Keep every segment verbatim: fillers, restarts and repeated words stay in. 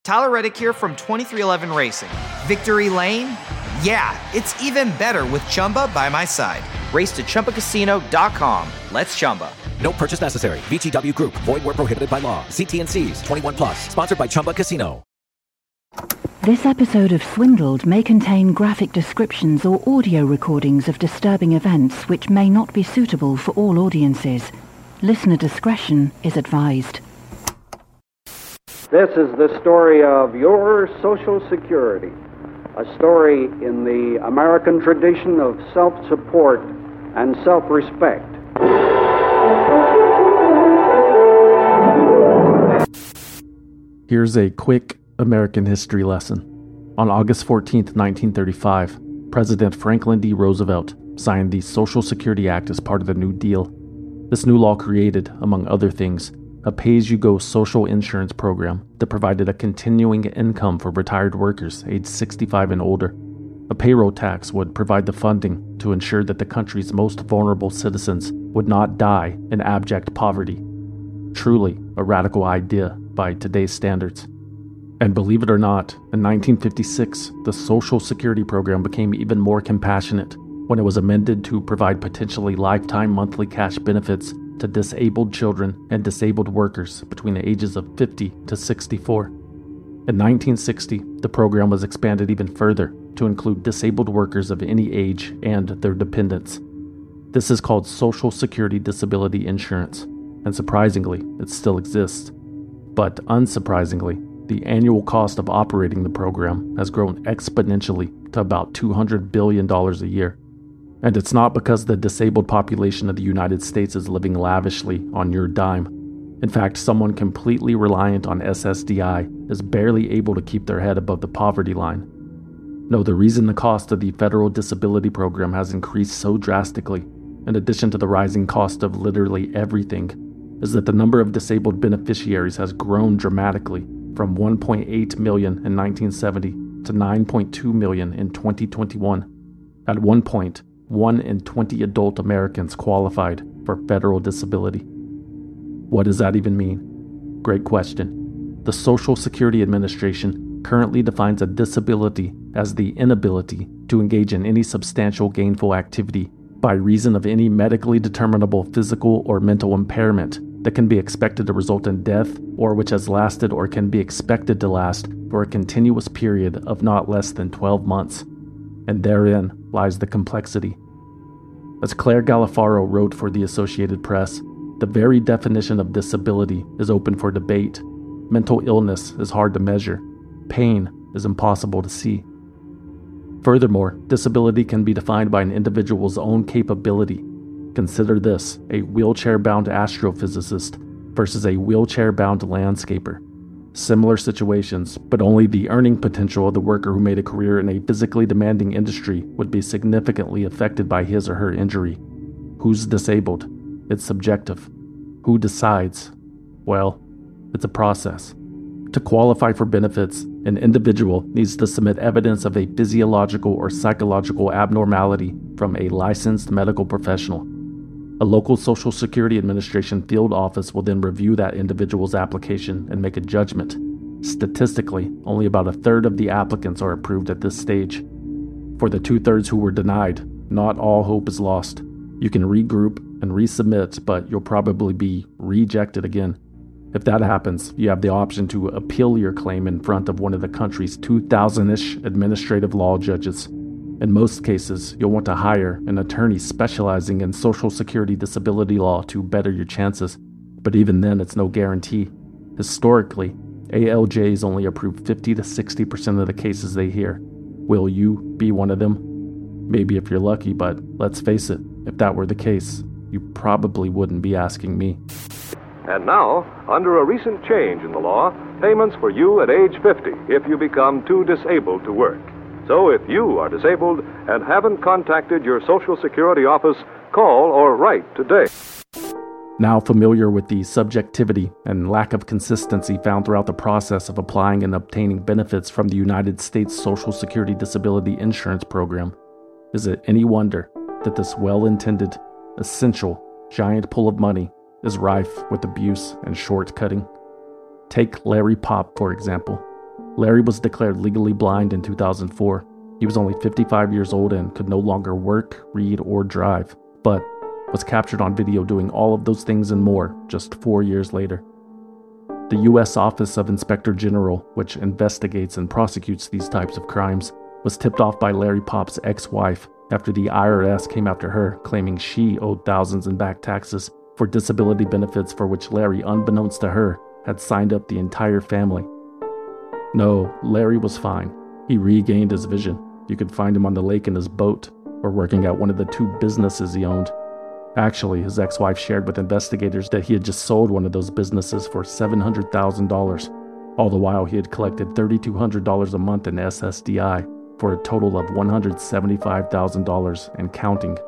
Tyler Reddick here from twenty-three eleven Racing. Victory Lane? Yeah, it's even better with Chumba by my side. Race to Chumba Casino dot com. Let's Chumba. No purchase necessary. V G W Group. Void where prohibited by law. See T and C's. twenty-one plus. Sponsored by Chumba Casino. This episode of Swindled may contain graphic descriptions or audio recordings of disturbing events which may not be suitable for all audiences. Listener discretion is advised. This is the story of your Social Security, a story in the American tradition of self-support and self-respect. Here's a quick American history lesson. On August fourteenth, nineteen thirty-five, President Franklin D. Roosevelt signed the Social Security Act as part of the New Deal. This new law created, among other things, a pay-as-you-go social insurance program that provided a continuing income for retired workers aged sixty-five and older. A payroll tax would provide the funding to ensure that the country's most vulnerable citizens would not die in abject poverty. Truly a radical idea by today's standards. And believe it or not, in nineteen fifty-six, the Social Security program became even more compassionate when it was amended to provide potentially lifetime monthly cash benefits to disabled children and disabled workers between the ages of fifty to sixty-four. In nineteen sixty, the program was expanded even further to include disabled workers of any age and their dependents. This is called Social Security Disability Insurance, and surprisingly, it still exists. But unsurprisingly, the annual cost of operating the program has grown exponentially to about two hundred billion dollars a year. And it's not because the disabled population of the United States is living lavishly on your dime. In fact, someone completely reliant on S S D I is barely able to keep their head above the poverty line. No, the reason the cost of the federal disability program has increased so drastically, in addition to the rising cost of literally everything, is that the number of disabled beneficiaries has grown dramatically from one point eight million in nineteen seventy to nine point two million in twenty twenty-one. At one point, one in twenty adult Americans qualified for federal disability. What does that even mean? Great question. The Social Security Administration currently defines a disability as the inability to engage in any substantial gainful activity by reason of any medically determinable physical or mental impairment that can be expected to result in death or which has lasted or can be expected to last for a continuous period of not less than twelve months. And therein lies the complexity. As Claire Galifaro wrote for the Associated Press, the very definition of disability is open for debate. Mental illness is hard to measure. Pain is impossible to see. Furthermore, disability can be defined by an individual's own capability. Consider this: a wheelchair-bound astrophysicist versus a wheelchair-bound landscaper. Similar situations, but only the earning potential of the worker who made a career in a physically demanding industry would be significantly affected by his or her injury. Who's disabled? It's subjective. Who decides? Well, it's a process. To qualify for benefits, an individual needs to submit evidence of a physiological or psychological abnormality from a licensed medical professional. A local Social Security Administration field office will then review that individual's application and make a judgment. Statistically, only about a third of the applicants are approved at this stage. For the two-thirds who were denied, not all hope is lost. You can regroup and resubmit, but you'll probably be rejected again. If that happens, you have the option to appeal your claim in front of one of the country's two thousand-ish administrative law judges. In most cases, you'll want to hire an attorney specializing in Social Security disability law to better your chances, but even then it's no guarantee. Historically, A L Js only approve fifty to sixty percent of the cases they hear. Will you be one of them? Maybe if you're lucky, but let's face it, if that were the case, you probably wouldn't be asking me. And now, under a recent change in the law, payments for you at age fifty if you become too disabled to work. So if you are disabled and haven't contacted your Social Security office, call or write today. Now familiar with the subjectivity and lack of consistency found throughout the process of applying and obtaining benefits from the United States Social Security Disability Insurance Program, is it any wonder that this well-intended, essential, giant pool of money is rife with abuse and shortcutting? Take Larry Popp, for example. Larry was declared legally blind in two thousand four. He was only fifty-five years old and could no longer work, read, or drive, but was captured on video doing all of those things and more just four years later. The U S Office of Inspector General, which investigates and prosecutes these types of crimes, was tipped off by Larry Popp's ex-wife after the I R S came after her, claiming she owed thousands in back taxes for disability benefits for which Larry, unbeknownst to her, had signed up the entire family. No, Larry was fine. He regained his vision. You could find him on the lake in his boat, or working at one of the two businesses he owned. Actually, his ex-wife shared with investigators that he had just sold one of those businesses for seven hundred thousand dollars. All the while, he had collected three thousand two hundred dollars a month in S S D I, for a total of one hundred seventy-five thousand dollars and counting.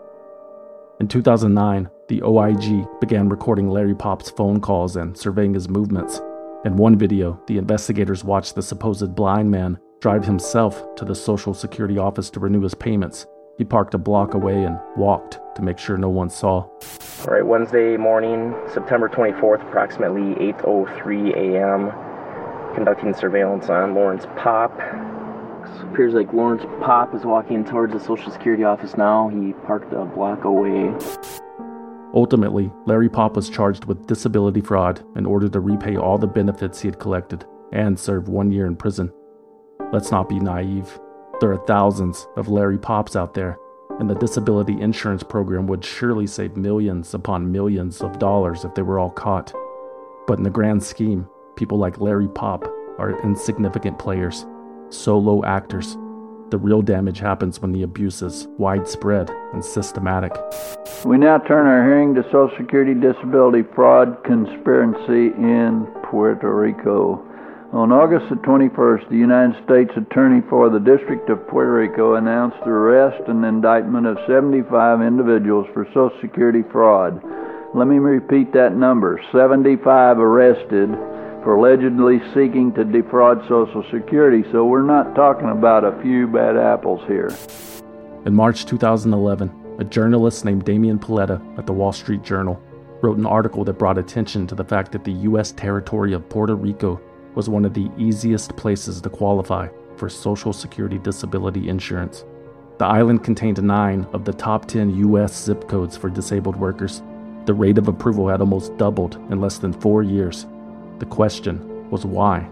In two thousand nine, the O I G began recording Larry Popp's phone calls and surveying his movements. In one video, the investigators watched the supposed blind man drive himself to the Social Security office to renew his payments. He parked a block away and walked to make sure no one saw. All right, Wednesday morning, September twenty-fourth, approximately eight oh three a.m., conducting surveillance on Lawrence Popp. It appears like Lawrence Popp is walking towards the Social Security office now. He parked a block away. Ultimately, Larry Popp was charged with disability fraud in order to repay all the benefits he had collected and serve one year in prison. Let's not be naive. There are thousands of Larry Popps out there, and the disability insurance program would surely save millions upon millions of dollars if they were all caught. But in the grand scheme, people like Larry Popp are insignificant players, solo actors. The real damage happens when the abuse is widespread and systematic. We now turn our hearing to Social Security disability fraud conspiracy in Puerto Rico. On August the twenty-first, the United States Attorney for the District of Puerto Rico announced the arrest and indictment of seventy-five individuals for Social Security fraud. Let me repeat that number, seventy-five arrested for allegedly seeking to defraud Social Security, so we're not talking about a few bad apples here. In March two thousand eleven, a journalist named Damian Paletta at the Wall Street Journal wrote an article that brought attention to the fact that the U S territory of Puerto Rico was one of the easiest places to qualify for Social Security disability insurance. The island contained nine of the top ten U S zip codes for disabled workers. The rate of approval had almost doubled in less than four years. The question was why?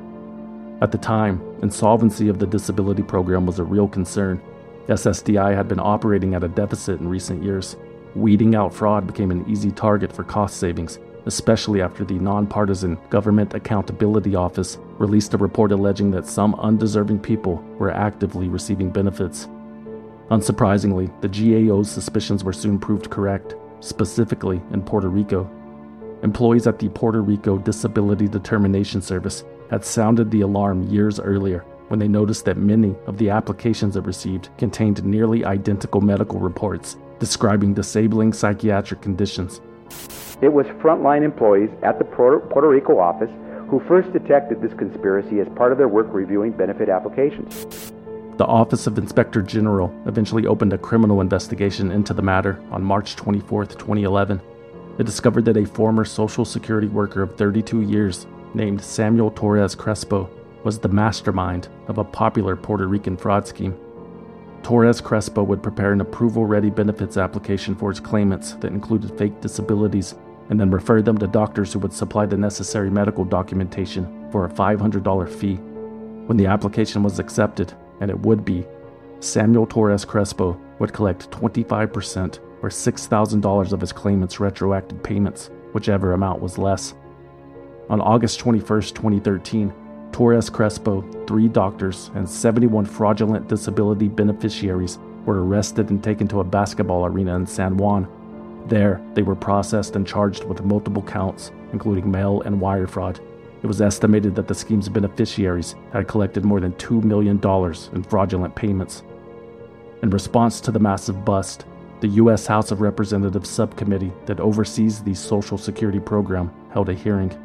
At the time, insolvency of the disability program was a real concern. S S D I had been operating at a deficit in recent years. Weeding out fraud became an easy target for cost savings, especially after the nonpartisan Government Accountability Office released a report alleging that some undeserving people were actively receiving benefits. Unsurprisingly, the G A O's suspicions were soon proved correct, specifically in Puerto Rico. Employees at the Puerto Rico Disability Determination Service had sounded the alarm years earlier when they noticed that many of the applications it received contained nearly identical medical reports describing disabling psychiatric conditions. It was frontline employees at the Puerto Rico office who first detected this conspiracy as part of their work reviewing benefit applications. The Office of Inspector General eventually opened a criminal investigation into the matter on March twenty-fourth, twenty eleven. It discovered that a former Social Security worker of thirty-two years named Samuel Torres Crespo was the mastermind of a popular Puerto Rican fraud scheme. Torres Crespo would prepare an approval-ready benefits application for his claimants that included fake disabilities and then refer them to doctors who would supply the necessary medical documentation for a five hundred dollars fee. When the application was accepted, and it would be, Samuel Torres Crespo would collect twenty-five percent or six thousand dollars of his claimants' retroactive payments, whichever amount was less. On August twenty-first, twenty thirteen, Torres Crespo, three doctors, and seventy-one fraudulent disability beneficiaries were arrested and taken to a basketball arena in San Juan. There, they were processed and charged with multiple counts, including mail and wire fraud. It was estimated that the scheme's beneficiaries had collected more than two million dollars in fraudulent payments. In response to the massive bust, the U S House of Representatives subcommittee that oversees the Social Security program held a hearing.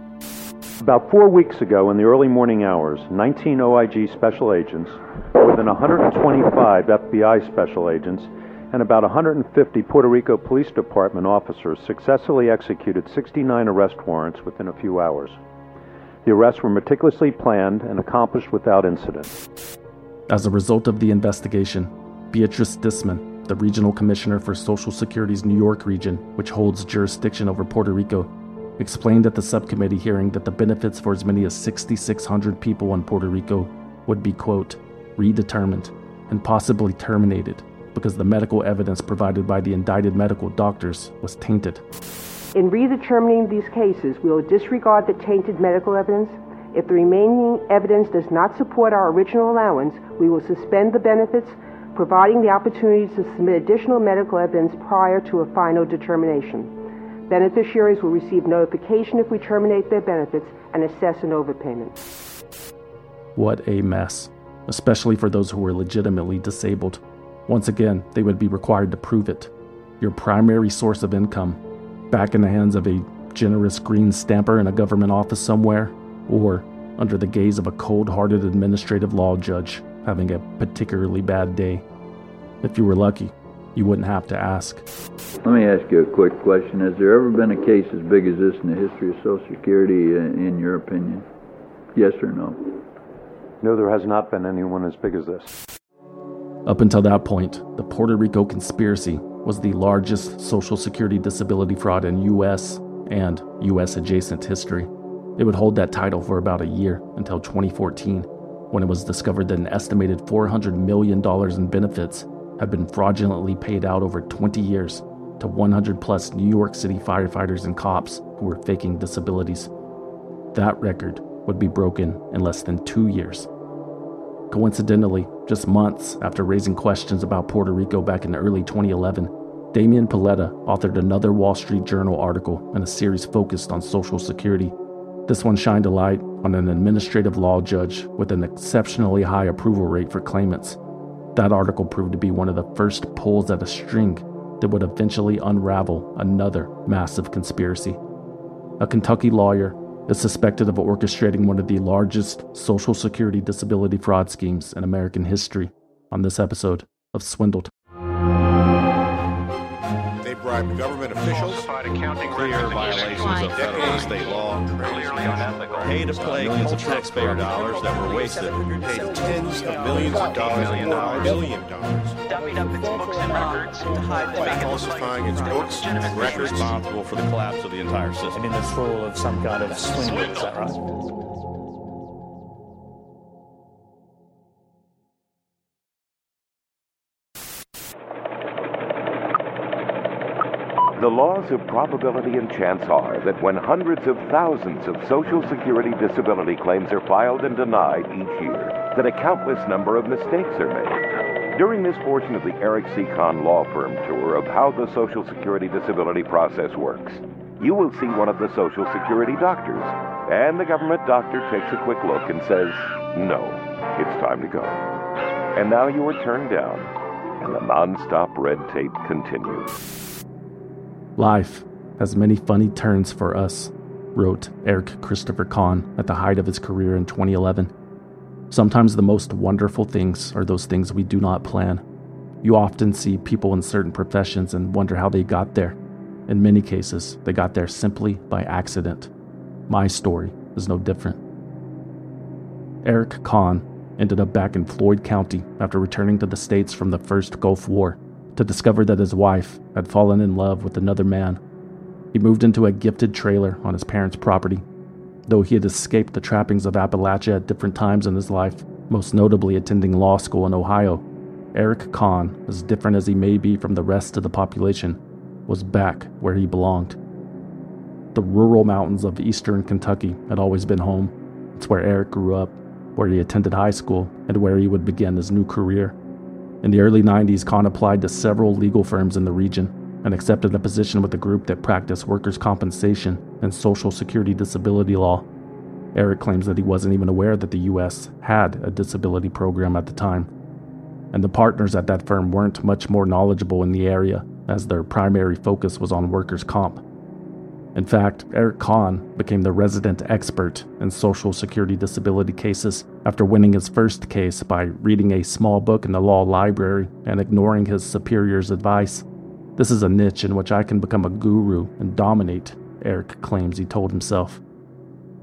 About four weeks ago in the early morning hours, nineteen O I G special agents, more than one hundred twenty-five F B I special agents, and about one hundred fifty Puerto Rico Police Department officers successfully executed sixty-nine arrest warrants within a few hours. The arrests were meticulously planned and accomplished without incident. As a result of the investigation, Beatrice Disman, the Regional Commissioner for Social Security's New York region, which holds jurisdiction over Puerto Rico, explained at the subcommittee hearing that the benefits for as many as six thousand six hundred people in Puerto Rico would be, quote, redetermined and possibly terminated because the medical evidence provided by the indicted medical doctors was tainted. In redetermining these cases, we will disregard the tainted medical evidence. If the remaining evidence does not support our original allowance, we will suspend the benefits, providing the opportunity to submit additional medical evidence prior to a final determination. Beneficiaries will receive notification if we terminate their benefits and assess an overpayment. What a mess, especially for those who were legitimately disabled. Once again, they would be required to prove it. Your primary source of income, back in the hands of a generous green stamper in a government office somewhere, or under the gaze of a cold-hearted administrative law judge having a particularly bad day. If you were lucky, you wouldn't have to ask. Let me ask you a quick question. Has there ever been a case as big as this in the history of Social Security, in your opinion? Yes or no? No, there has not been anyone as big as this. Up until that point, the Puerto Rico conspiracy was the largest Social Security disability fraud in U S and U S-adjacent history. It would hold that title for about a year until twenty fourteen, when it was discovered that an estimated four hundred million dollars in benefits had been fraudulently paid out over twenty years to one hundred plus New York City firefighters and cops who were faking disabilities. That record would be broken in less than two years. Coincidentally, just months after raising questions about Puerto Rico back in early twenty eleven, Damian Paletta authored another Wall Street Journal article in a series focused on Social Security. This one shined a light on an administrative law judge with an exceptionally high approval rate for claimants. That article proved to be one of the first pulls at a string that would eventually unravel another massive conspiracy. A Kentucky lawyer is suspected of orchestrating one of the largest Social Security disability fraud schemes in American history on this episode of Swindled. They bribed government officials, clear violations of federal and state law, paid to play millions of taxpayer dollars that were wasted, paid tens of millions of dollars, million dollars, million dollars, dummied up its books and records to hide by falsifying its books and records, responsible for the collapse of the entire system. And in this role of some kind of swindle, is that right? The laws of probability and chance are that when hundreds of thousands of Social Security disability claims are filed and denied each year, that a countless number of mistakes are made. During this portion of the Eric C. Kahn Law Firm tour of how the Social Security disability process works, you will see one of the Social Security doctors, and the government doctor takes a quick look and says, no, it's time to go. And now you are turned down, and the non-stop red tape continues. Life has many funny turns for us, wrote Eric Christopher Kahn at the height of his career in twenty eleven. Sometimes the most wonderful things are those things we do not plan. You often see people in certain professions and wonder how they got there. In many cases, they got there simply by accident. My story is no different. Eric Kahn ended up back in Floyd County after returning to the States from the first Gulf War to discover that his wife had fallen in love with another man. He moved into a gifted trailer on his parents' property. Though he had escaped the trappings of Appalachia at different times in his life, most notably attending law school in Ohio, Eric Kahn, as different as he may be from the rest of the population, was back where he belonged. The rural mountains of eastern Kentucky had always been home. It's where Eric grew up, where he attended high school, and where he would begin his new career. In the early nineties, Kahn applied to several legal firms in the region and accepted a position with a group that practiced workers' compensation and Social Security disability law. Eric claims that he wasn't even aware that the U S had a disability program at the time, and the partners at that firm weren't much more knowledgeable in the area, as their primary focus was on workers' comp. In fact, Eric Kahn became the resident expert in Social Security disability cases after winning his first case by reading a small book in the law library and ignoring his superior's advice. This is a niche in which I can become a guru and dominate, Eric claims he told himself.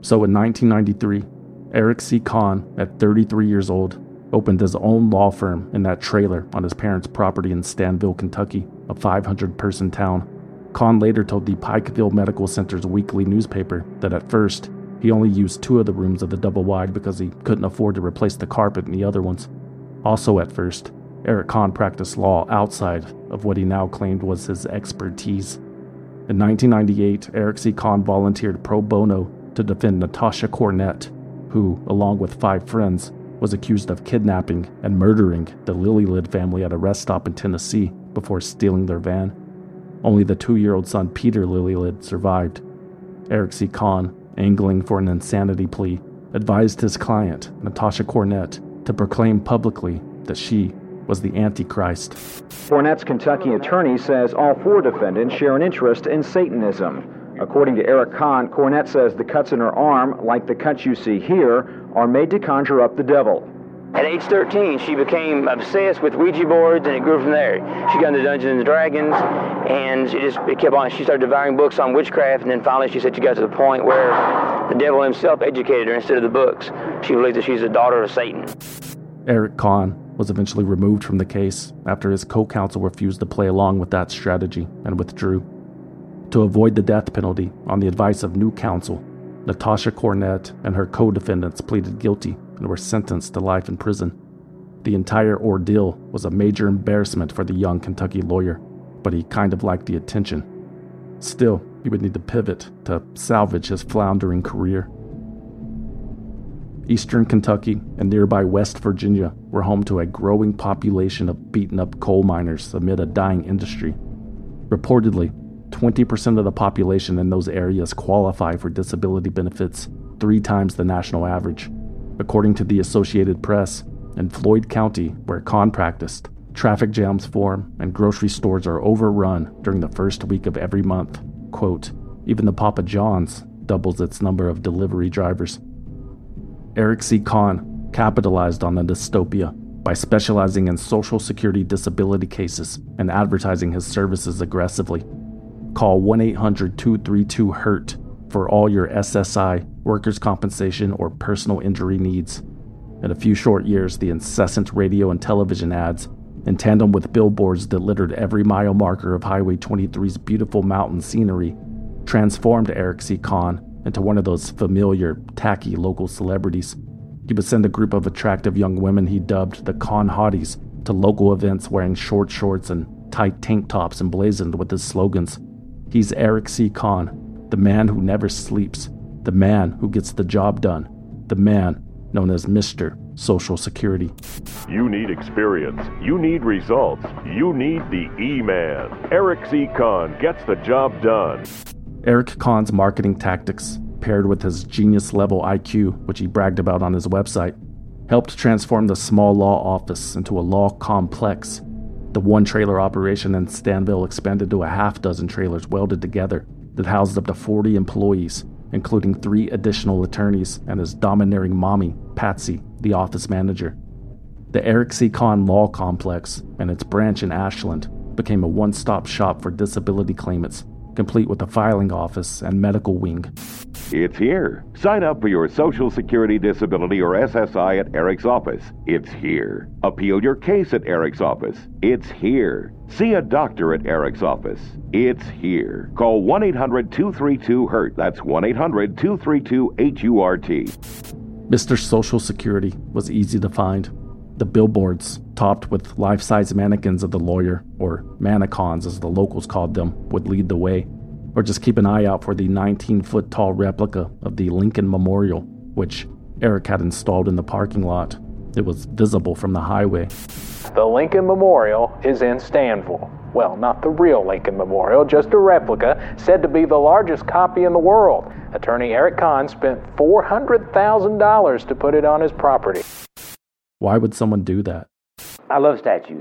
So in nineteen ninety-three, Eric C. Kahn, at thirty-three years old, opened his own law firm in that trailer on his parents' property in Stanville, Kentucky, a five hundred person town. Kahn later told the Pikeville Medical Center's weekly newspaper that at first, he only used two of the rooms of the double-wide because he couldn't afford to replace the carpet in the other ones. Also at first, Eric Kahn practiced law outside of what he now claimed was his expertise. In nineteen ninety-eight, Eric C. Kahn volunteered pro bono to defend Natasha Cornett, who, along with five friends, was accused of kidnapping and murdering the Lillylid family at a rest stop in Tennessee before stealing their van. Only the two-year-old son Peter Lillylid survived. Eric C. Kahn, angling for an insanity plea, advised his client, Natasha Cornett, to proclaim publicly that she was the Antichrist. Cornett's Kentucky attorney says all four defendants share an interest in Satanism. According to Eric Kahn, Cornett says the cuts in her arm, like the cuts you see here, are made to conjure up the devil. At age thirteen, she became obsessed with Ouija boards, and it grew from there. She got into Dungeons and Dragons, and she just it kept on. She started devouring books on witchcraft, and then finally she said she got to the point where the devil himself educated her instead of the books. She believes that she's a daughter of Satan. Eric Kahn was eventually removed from the case after his co-counsel refused to play along with that strategy and withdrew. To avoid the death penalty, on the advice of new counsel, Natasha Cornett and her co-defendants pleaded guilty and were sentenced to life in prison. The entire ordeal was a major embarrassment for the young Kentucky lawyer, but he kind of liked the attention. Still, he would need to pivot to salvage his floundering career. Eastern Kentucky and nearby West Virginia were home to a growing population of beaten-up coal miners amid a dying industry. Reportedly, twenty percent of the population in those areas qualify for disability benefits, three times the national average. According to the Associated Press, in Floyd County, where Kahn practiced, traffic jams form and grocery stores are overrun during the first week of every month. Quote, even the Papa John's doubles its number of delivery drivers. Eric C. Kahn capitalized on the dystopia by specializing in Social Security disability cases and advertising his services aggressively. Call one eight hundred two three two hurt for all your S S I, workers' compensation, or personal injury needs. In a few short years, the incessant radio and television ads, in tandem with billboards that littered every mile marker of Highway twenty-three's beautiful mountain scenery, transformed Eric C. Kahn into one of those familiar, tacky local celebrities. He would send a group of attractive young women he dubbed the Kahn Hotties to local events wearing short shorts and tight tank tops emblazoned with his slogans. He's Eric C. Kahn, the man who never sleeps, the man who gets the job done, the man known as Mister Social Security. You need experience. You need results. You need the E-Man. Eric C. Kahn gets the job done. Eric Kahn's marketing tactics, paired with his genius-level I Q, which he bragged about on his website, helped transform the small law office into a law complex. The one-trailer operation in Stanville expanded to a half-dozen trailers welded together that housed up to forty employees, including three additional attorneys and his domineering mommy, Patsy, the office manager. The Eric C. Kahn Law Complex and its branch in Ashland became a one-stop shop for disability claimants, complete with a filing office and medical wing. It's here. Sign up for your Social Security Disability or S S I at Eric's office. It's here. Appeal your case at Eric's office. It's here. See a doctor at Eric's office. It's here. Call one eight hundred two three two hurt. That's one eight hundred two three two H U R T. Mister Social Security was easy to find. The billboards, topped with life-size mannequins of the lawyer, or mannequins as the locals called them, would lead the way. Or just keep an eye out for the nineteen-foot-tall replica of the Lincoln Memorial, which Eric had installed in the parking lot. It was visible from the highway. The Lincoln Memorial is in Stanville. Well, not the real Lincoln Memorial, just a replica, said to be the largest copy in the world. Attorney Eric Kahn spent four hundred thousand dollars to put it on his property. Why would someone do that? I love statues.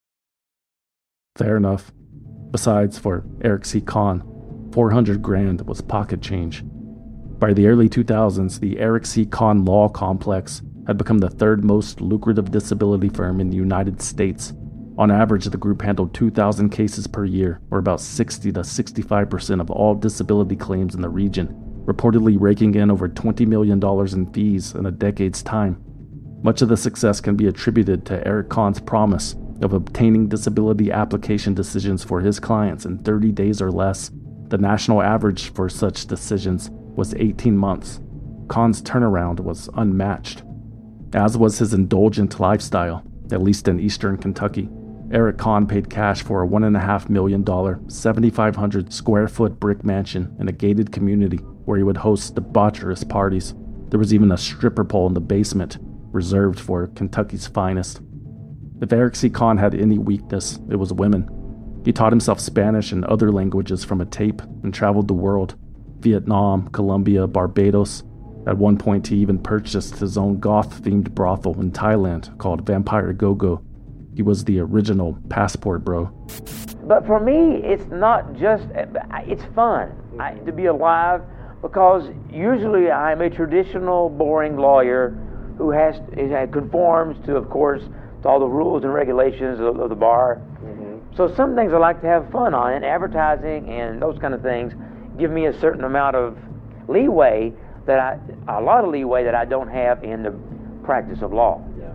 Fair enough. Besides, for Eric C. Kahn, four hundred grand was pocket change. By the early two thousands, the Eric C. Kahn Law Complex had become the third most lucrative disability firm in the United States. On average, the group handled two thousand cases per year, or about sixty to sixty-five percent of all disability claims in the region. reportedly raking in over twenty million dollars in fees in a decade's time. Much of the success can be attributed to Eric Kahn's promise of obtaining disability application decisions for his clients in thirty days or less. The national average for such decisions was eighteen months. Kahn's turnaround was unmatched, as was his indulgent lifestyle, at least in eastern Kentucky. Eric Kahn paid cash for a one point five million dollars, seven thousand five hundred square foot brick mansion in a gated community where he would host debaucherous parties. There was even a stripper pole in the basement, reserved for Kentucky's finest. If Eric C. Kahn had any weakness, it was women. He taught himself Spanish and other languages from a tape and traveled the world: Vietnam, Colombia, Barbados. At one point, he even purchased his own goth-themed brothel in Thailand called Vampire Go-Go. He was the original passport bro. But for me, it's not just, it's fun I, to be alive, because usually I'm a traditional, boring lawyer who has conforms to, of course, to all the rules and regulations of, of the bar. Mm-hmm. So some things I like to have fun on, and advertising and those kind of things give me a certain amount of leeway that I, a lot of leeway that I don't have in the practice of law. Yeah.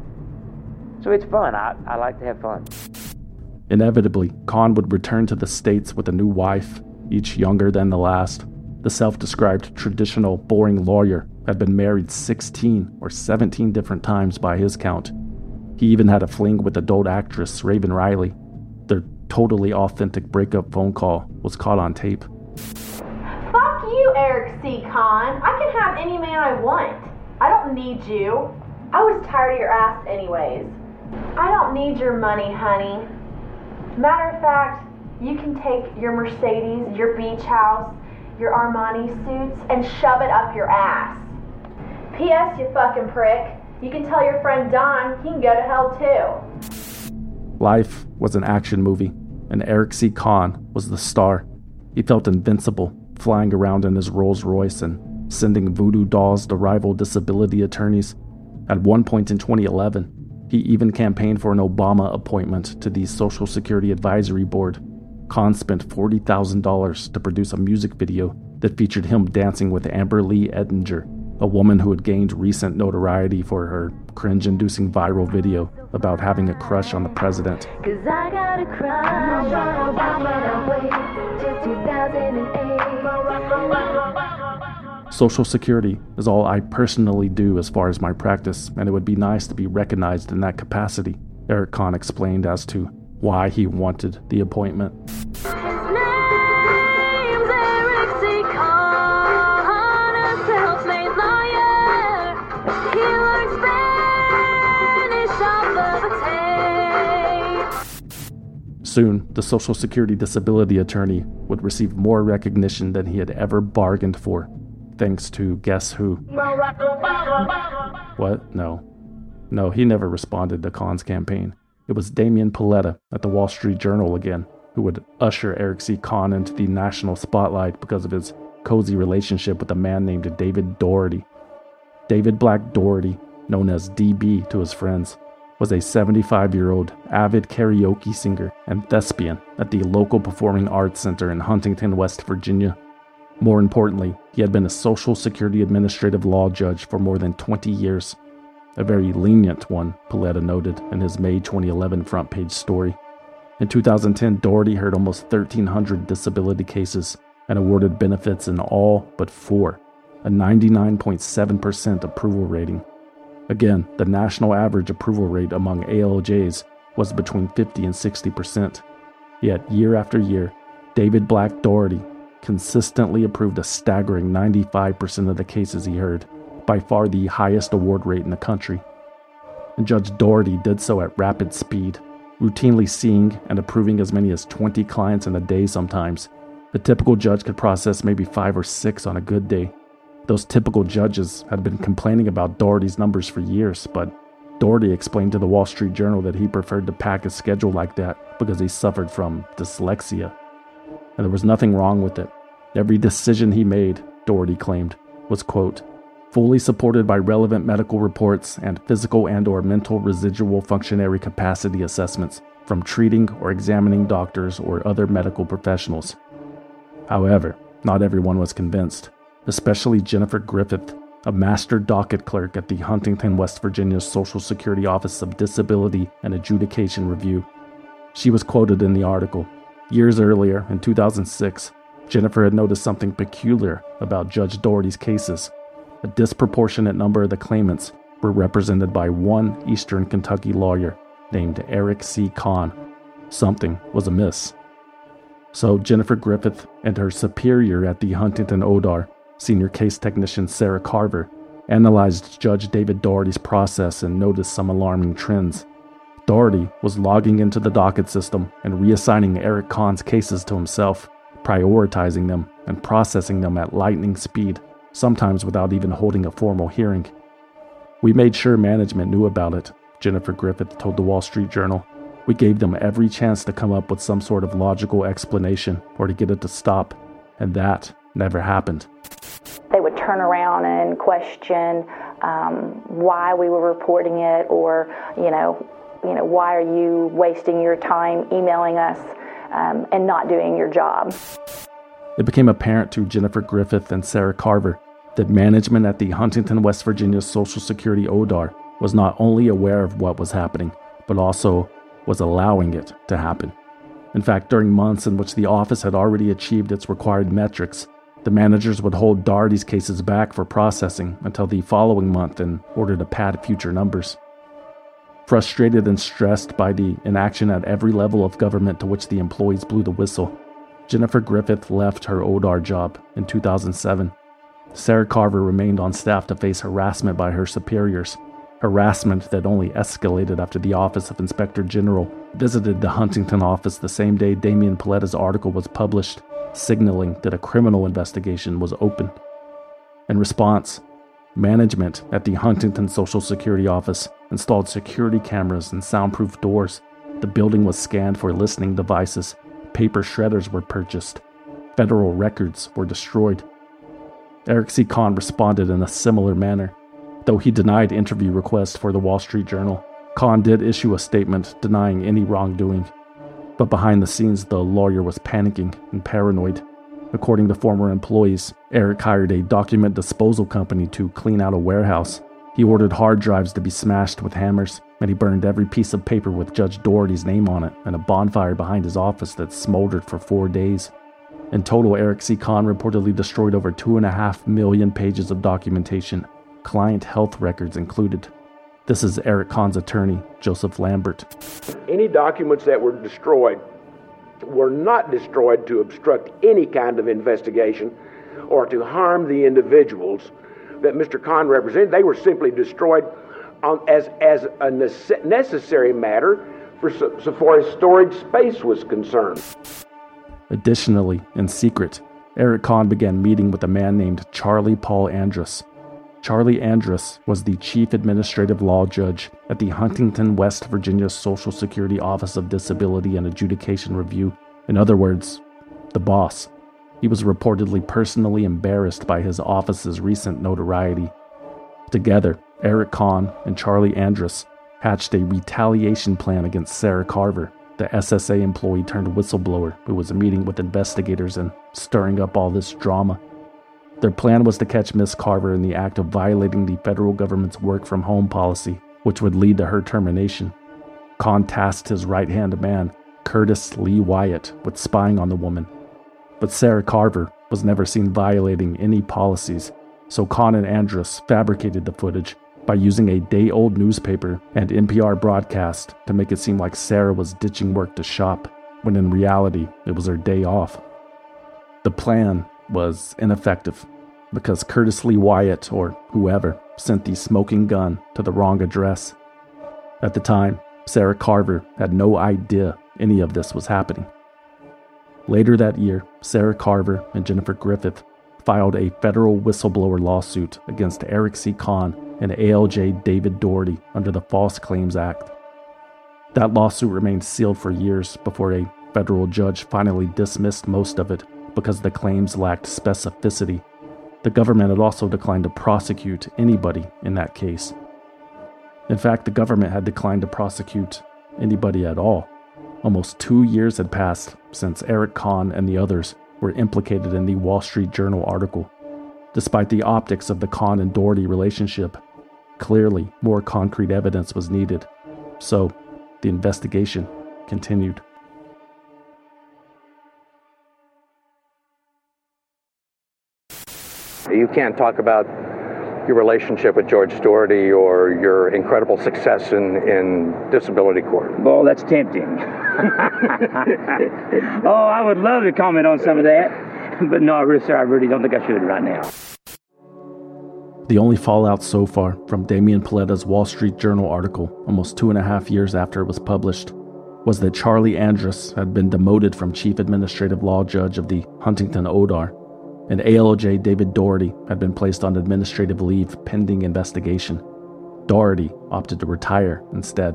So it's fun. I, I like to have fun. Inevitably, Kahn would return to the States with a new wife, each younger than the last. The self-described traditional, boring lawyer had been married sixteen or seventeen different times by his count. He even had a fling with adult actress Raven Riley. Their totally authentic breakup phone call was caught on tape. Fuck you, Eric C. Kahn. I can have any man I want. I don't need you. I was tired of your ass anyways. I don't need your money, honey. Matter of fact, you can take your Mercedes, your beach house, your Armani suits, and shove it up your ass. P S, you fucking prick. You can tell your friend Don he can go to hell too. Life was an action movie, and Eric C. Kahn was the star. He felt invincible, flying around in his Rolls Royce and sending voodoo dolls to rival disability attorneys. At one point in twenty eleven, he even campaigned for an Obama appointment to the Social Security Advisory Board. Kahn spent forty thousand dollars to produce a music video that featured him dancing with Amber Lee Ettinger, a woman who had gained recent notoriety for her cringe-inducing viral video about having a crush on the president. Cause I got a crush on Obama, wait till two thousand eight. Social Security is all I personally do as far as my practice, and it would be nice to be recognized in that capacity, Eric Kahn explained as to why he wanted the appointment. Soon, the Social Security disability attorney would receive more recognition than he had ever bargained for, thanks to guess who? What? No. No, he never responded to Kahn's campaign. It was Damian Paletta at the Wall Street Journal again, who would usher Eric C. Kahn into the national spotlight because of his cozy relationship with a man named David Doherty. David Black Doherty, known as D B to his friends, was a seventy-five-year-old avid karaoke singer and thespian at the local Performing Arts Center in Huntington, West Virginia. More importantly, he had been a Social Security administrative law judge for more than twenty years. A very lenient one, Paletta noted in his May twenty eleven front page story. In two thousand ten, Doherty heard almost thirteen hundred disability cases and awarded benefits in all but four, a ninety-nine point seven percent approval rating. Again, the national average approval rate among A L Js was between fifty and sixty percent. Yet, year after year, David Black Doherty consistently approved a staggering ninety-five percent of the cases he heard, by far the highest award rate in the country. And Judge Doherty did so at rapid speed, routinely seeing and approving as many as twenty clients in a day sometimes. The typical judge could process maybe five or six on a good day. Those typical judges had been complaining about Doherty's numbers for years, but Doherty explained to the Wall Street Journal that he preferred to pack his schedule like that because he suffered from dyslexia. And there was nothing wrong with it. Every decision he made, Doherty claimed, was, quote, fully supported by relevant medical reports and physical and or mental residual functionary capacity assessments from treating or examining doctors or other medical professionals. However, not everyone was convinced. especially Jennifer Griffith, a master docket clerk at the Huntington, West Virginia Social Security Office of Disability and Adjudication Review. She was quoted in the article. Years earlier, in two thousand six, Jennifer had noticed something peculiar about Judge Doherty's cases. A disproportionate number of the claimants were represented by one Eastern Kentucky lawyer named Eric C. Kahn. Something was amiss. So Jennifer Griffith and her superior at the Huntington O D A R, senior case technician Sarah Carver, analyzed Judge David Doherty's process and noticed some alarming trends. Doherty was logging into the docket system and reassigning Eric Kahn's cases to himself, prioritizing them and processing them at lightning speed, sometimes without even holding a formal hearing. We made sure management knew about it, Jennifer Griffith told the Wall Street Journal. We gave them every chance to come up with some sort of logical explanation or to get it to stop, and that never happened. They would turn around and question um, why we were reporting it, or, you know, you know, why are you wasting your time emailing us um, and not doing your job? It became apparent to Jennifer Griffith and Sarah Carver that management at the Huntington, West Virginia Social Security O D A R was not only aware of what was happening, but also was allowing it to happen. In fact, during months in which the office had already achieved its required metrics, the managers would hold Doherty's cases back for processing until the following month in order to pad future numbers. Frustrated and stressed by the inaction at every level of government to which the employees blew the whistle, Jennifer Griffith left her O D A R job in two thousand seven. Sarah Carver remained on staff to face harassment by her superiors, harassment that only escalated after the Office of Inspector General visited the Huntington office the same day Damian Paletta's article was published, signaling that a criminal investigation was open. In response, management at the Huntington Social Security Office installed security cameras and soundproof doors. The building was scanned for listening devices. Paper shredders were purchased. Federal records were destroyed. Eric C. Kahn responded in a similar manner. Though he denied interview requests for the Wall Street Journal, Kahn did issue a statement denying any wrongdoing. But behind the scenes, the lawyer was panicking and paranoid. According to former employees, Eric hired a document disposal company to clean out a warehouse. He ordered hard drives to be smashed with hammers, and he burned every piece of paper with Judge Doherty's name on it and a bonfire behind his office that smoldered for four days. In total, Eric C. Kahn reportedly destroyed over two and a half million pages of documentation, client health records included. This is Eric Kahn's attorney, Joseph Lambert. Any documents that were destroyed were not destroyed to obstruct any kind of investigation or to harm the individuals that Mister Kahn represented. They were simply destroyed on, as, as a nece- necessary matter for so, so far as storage space was concerned. Additionally, in secret, Eric Kahn began meeting with a man named Charlie Paul Andrus. Charlie Andrus was the chief administrative law judge at the Huntington, West Virginia Social Security Office of Disability and Adjudication Review. In other words, the boss. He was reportedly personally embarrassed by his office's recent notoriety. Together, Eric Kahn and Charlie Andrus hatched a retaliation plan against Sarah Carver, the S S A employee turned whistleblower who was meeting with investigators and stirring up all this drama. Their plan was to catch Miss Carver in the act of violating the federal government's work-from-home policy, which would lead to her termination. Kahn tasked his right-hand man, Curtis Lee Wyatt, with spying on the woman. But Sarah Carver was never seen violating any policies, so Kahn and Andrus fabricated the footage by using a day-old newspaper and N P R broadcast to make it seem like Sarah was ditching work to shop, when in reality it was her day off. The plan was ineffective because Curtis Lee Wyatt, or whoever, sent the smoking gun to the wrong address. At the time, Sarah Carver had no idea any of this was happening. Later that year, Sarah Carver and Jennifer Griffith filed a federal whistleblower lawsuit against Eric C. Kahn and A L J David Doherty under the False Claims Act. That lawsuit remained sealed for years before a federal judge finally dismissed most of it because the claims lacked specificity. The government had also declined to prosecute anybody in that case. In fact, the government had declined to prosecute anybody at all. Almost two years had passed since Eric Kahn and the others were implicated in the Wall Street Journal article. Despite the optics of the Kahn and Doherty relationship, clearly more concrete evidence was needed. So, the investigation continued. You can't talk about your relationship with George Doherty or your incredible success in, in disability court. Well, that's tempting. Oh, I would love to comment on some of that, but no, really, sir, I really don't think I should right now. The only fallout so far from Damian Paletta's Wall Street Journal article, almost two and a half years after it was published, was that Charlie Andrus had been demoted from Chief Administrative Law Judge of the Huntington O D A R, and A L J David Doherty had been placed on administrative leave pending investigation. Doherty opted to retire instead.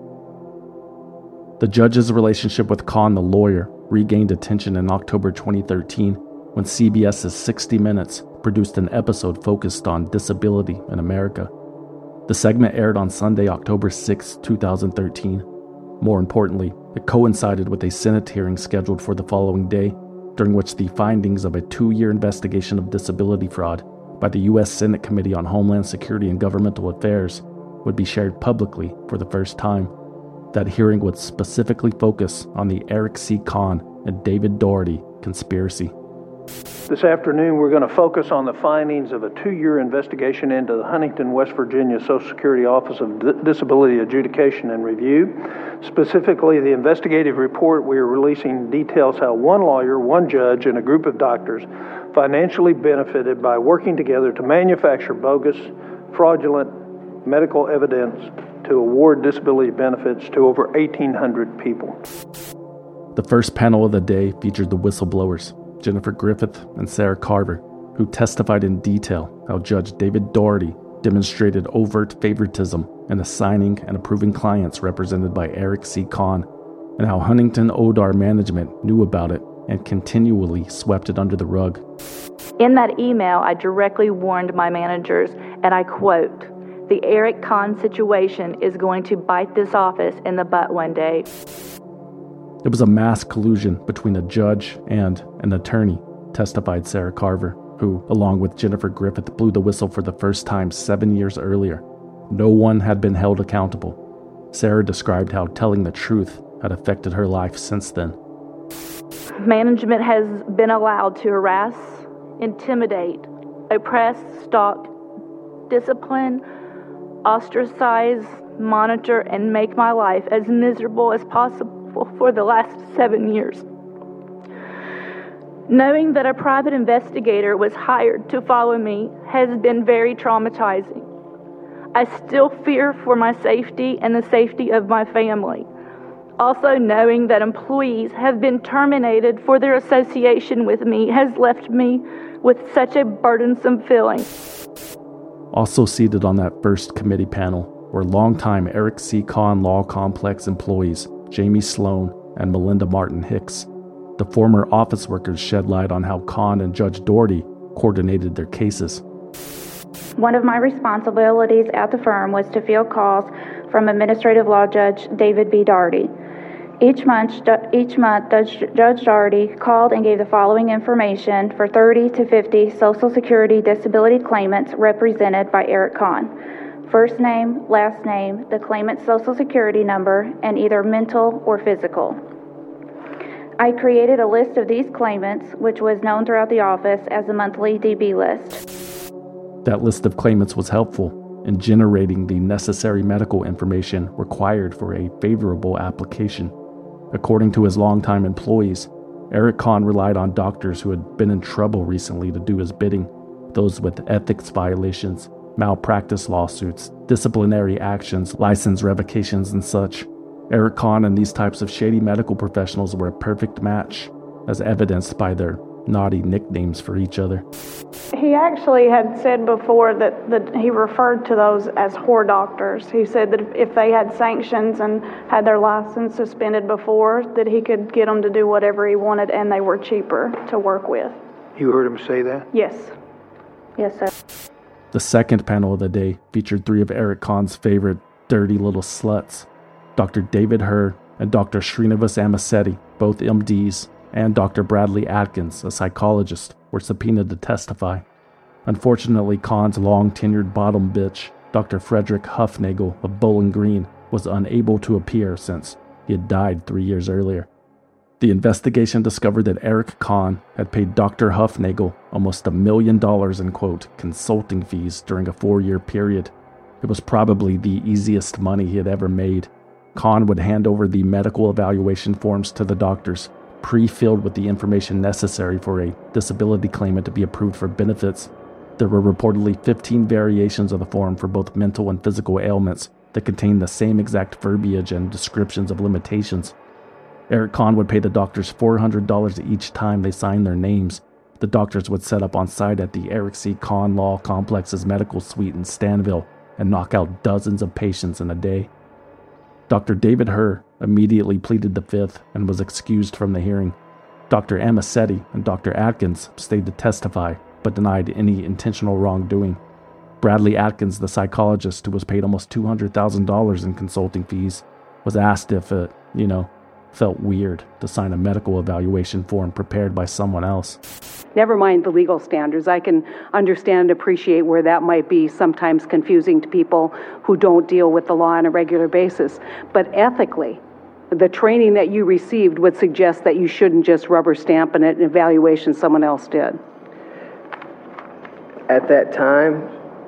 The judge's relationship with Kahn, the lawyer, regained attention in October twenty thirteen when C B S's sixty minutes produced an episode focused on disability in America. The segment aired on Sunday, October sixth, twenty thirteen. More importantly, it coincided with a Senate hearing scheduled for the following day, during which the findings of a two-year investigation of disability fraud by the U S Senate Committee on Homeland Security and Governmental Affairs would be shared publicly for the first time. That hearing would specifically focus on the Eric C. Kahn and David Doherty conspiracy. This afternoon, we're going to focus on the findings of a two-year investigation into the Huntington, West Virginia Social Security Office of D- Disability Adjudication and Review. Specifically, the investigative report we are releasing details how one lawyer, one judge, and a group of doctors financially benefited by working together to manufacture bogus, fraudulent medical evidence to award disability benefits to over eighteen hundred people. The first panel of the day featured the whistleblowers, Jennifer Griffith and Sarah Carver, who testified in detail how Judge David Doherty demonstrated overt favoritism in assigning and approving clients represented by Eric C. Kahn, and how Huntington O D A R management knew about it and continually swept it under the rug. In that email, I directly warned my managers, and I quote, "The Eric Kahn situation is going to bite this office in the butt one day." It was a mass collusion between a judge and an attorney, testified Sarah Carver, who, along with Jennifer Griffith, blew the whistle for the first time seven years earlier. No one had been held accountable. Sarah described how telling the truth had affected her life since then. Management has been allowed to harass, intimidate, oppress, stalk, discipline, ostracize, monitor, and make my life as miserable as possible for the last seven years. Knowing that a private investigator was hired to follow me has been very traumatizing. I still fear for my safety and the safety of my family. Also, knowing that employees have been terminated for their association with me has left me with such a burdensome feeling. Also seated on that first committee panel were longtime Eric C. Kahn Law Complex employees Jamie Sloan and Melinda Martin Hicks. The former office workers shed light on how Kahn and Judge Doherty coordinated their cases. One of my responsibilities at the firm was to field calls from Administrative Law Judge David B. Doherty. Each month, each month, Judge Doherty called and gave the following information for thirty to fifty Social Security disability claimants represented by Eric Kahn. First name, last name, the claimant's Social Security number, and either mental or physical. I created a list of these claimants, which was known throughout the office as a monthly D B list. That list of claimants was helpful in generating the necessary medical information required for a favorable application. According to his longtime employees, Eric Kahn relied on doctors who had been in trouble recently to do his bidding, those with ethics violations, malpractice lawsuits, disciplinary actions, license revocations, and such. Eric Kahn and these types of shady medical professionals were a perfect match, as evidenced by their naughty nicknames for each other. He actually had said before that, that he referred to those as whore doctors. He said that if they had sanctions and had their license suspended before, that he could get them to do whatever he wanted, and they were cheaper to work with. You heard him say that? Yes. Yes, sir. The second panel of the day featured three of Eric Kahn's favorite dirty little sluts, Doctor David Herr and Doctor Srinivas Amasetti, both M Ds, and Doctor Bradley Atkins, a psychologist, were subpoenaed to testify. Unfortunately, Kahn's long-tenured bottom bitch, Doctor Frederick Huffnagel of Bowling Green, was unable to appear since he had died three years earlier. The investigation discovered that Eric Kahn had paid Doctor Huffnagel almost a million dollars in, quote, consulting fees during a four-year period. It was probably the easiest money he had ever made. Kahn would hand over the medical evaluation forms to the doctors, pre-filled with the information necessary for a disability claimant to be approved for benefits. There were reportedly fifteen variations of the form for both mental and physical ailments that contained the same exact verbiage and descriptions of limitations. Eric Kahn would pay the doctors four hundred dollars each time they signed their names. The doctors would set up on site at the Eric C. Kahn Law Complex's medical suite in Stanville and knock out dozens of patients in a day. Doctor David Herr immediately pleaded the fifth and was excused from the hearing. Doctor Amicetti and Doctor Atkins stayed to testify, but denied any intentional wrongdoing. Bradley Atkins, the psychologist who was paid almost two hundred thousand dollars in consulting fees, was asked if it, you know, felt weird to sign a medical evaluation form prepared by someone else. Never mind the legal standards. I can understand and appreciate where that might be sometimes confusing to people who don't deal with the law on a regular basis. But ethically, the training that you received would suggest that you shouldn't just rubber stamp an evaluation someone else did. At that time,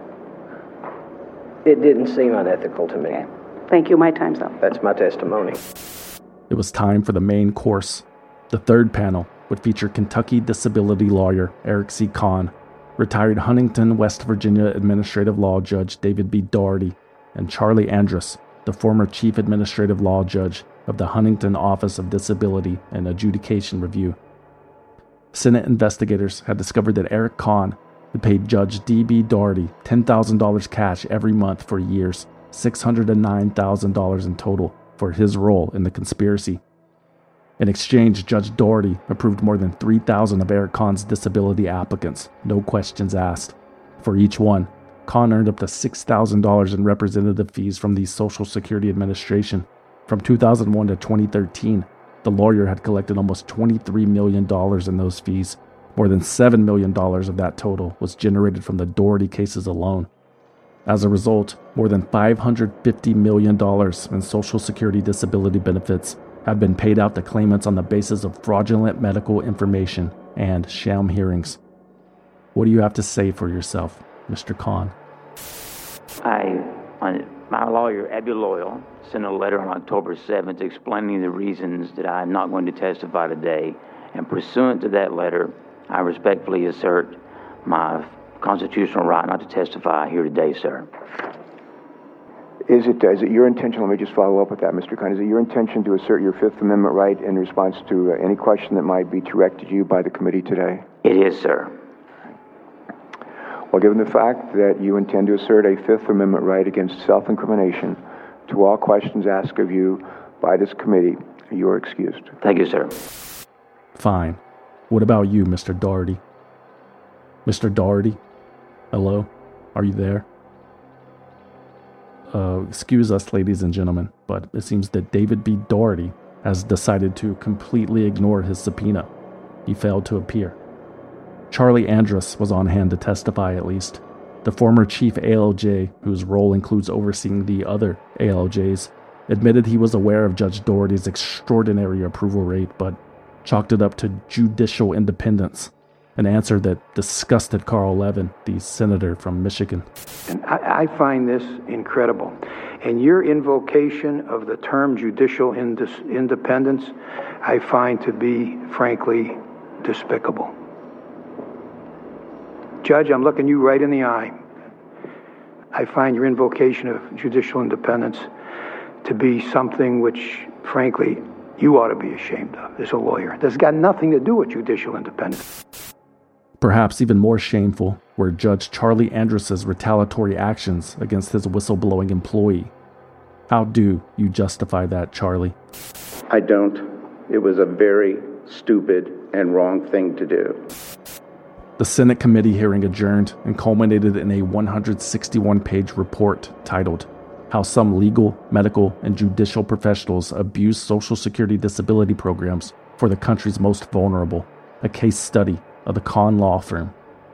it didn't seem unethical to me. Okay. Thank you. My time's up. That's my testimony. It was time for the main course. The third panel would feature Kentucky disability lawyer Eric C. Kahn, retired Huntington, West Virginia administrative law judge David B. Daugherty, and Charlie Andrus, the former chief administrative law judge of the Huntington Office of Disability and Adjudication Review. Senate investigators had discovered that Eric Kahn had paid Judge D B. Daugherty ten thousand dollars cash every month for years, six hundred nine thousand dollars in total, for his role in the conspiracy. In exchange, Judge Daugherty approved more than three thousand of Eric Kahn's disability applicants, no questions asked. For each one, Kahn earned up to six thousand dollars in representative fees from the Social Security Administration. From two thousand one to twenty thirteen, the lawyer had collected almost twenty-three million dollars in those fees. More than seven million dollars of that total was generated from the Daugherty cases alone. As a result, more than five hundred fifty million dollars in Social Security disability benefits had been paid out to claimants on the basis of fraudulent medical information and sham hearings. What do you have to say for yourself, Mister Kahn? I, my lawyer, Abby Loyal, sent a letter on October seventh explaining the reasons that I am not going to testify today, and pursuant to that letter, I respectfully assert my constitutional right not to testify here today, sir. Is it, uh, is it your intention, let me just follow up with that, Mister Kahn, is it your intention to assert your Fifth Amendment right in response to uh, any question that might be directed to you by the committee today? It is, sir. Well, given the fact that you intend to assert a Fifth Amendment right against self-incrimination to all questions asked of you by this committee, you are excused. Thank you, sir. Fine. What about you, Mister Daugherty? Mister Daugherty? Hello? Are you there? Uh, excuse us, ladies and gentlemen, but it seems that David B. Daugherty has decided to completely ignore his subpoena. He failed to appear. Charlie Andrus was on hand to testify, at least. The former chief A L J, whose role includes overseeing the other A L Js, admitted he was aware of Judge Daugherty's extraordinary approval rate, but chalked it up to judicial independence, an answer that disgusted Carl Levin, the senator from Michigan. And I, I find this incredible. And your invocation of the term judicial indis- independence, I find to be, frankly, despicable. Judge, I'm looking you right in the eye. I find your invocation of judicial independence to be something which, frankly, you ought to be ashamed of as a lawyer. That's got nothing to do with judicial independence. Perhaps even more shameful were Judge Charlie Andrus's retaliatory actions against his whistleblowing employee. How do you justify that, Charlie? I don't. It was a very stupid and wrong thing to do. The Senate committee hearing adjourned and culminated in a one hundred sixty-one page report titled, How Some Legal, Medical, and Judicial Professionals Abuse Social Security Disability Programs for the Country's Most Vulnerable, a case study of the Kahn Law Firm.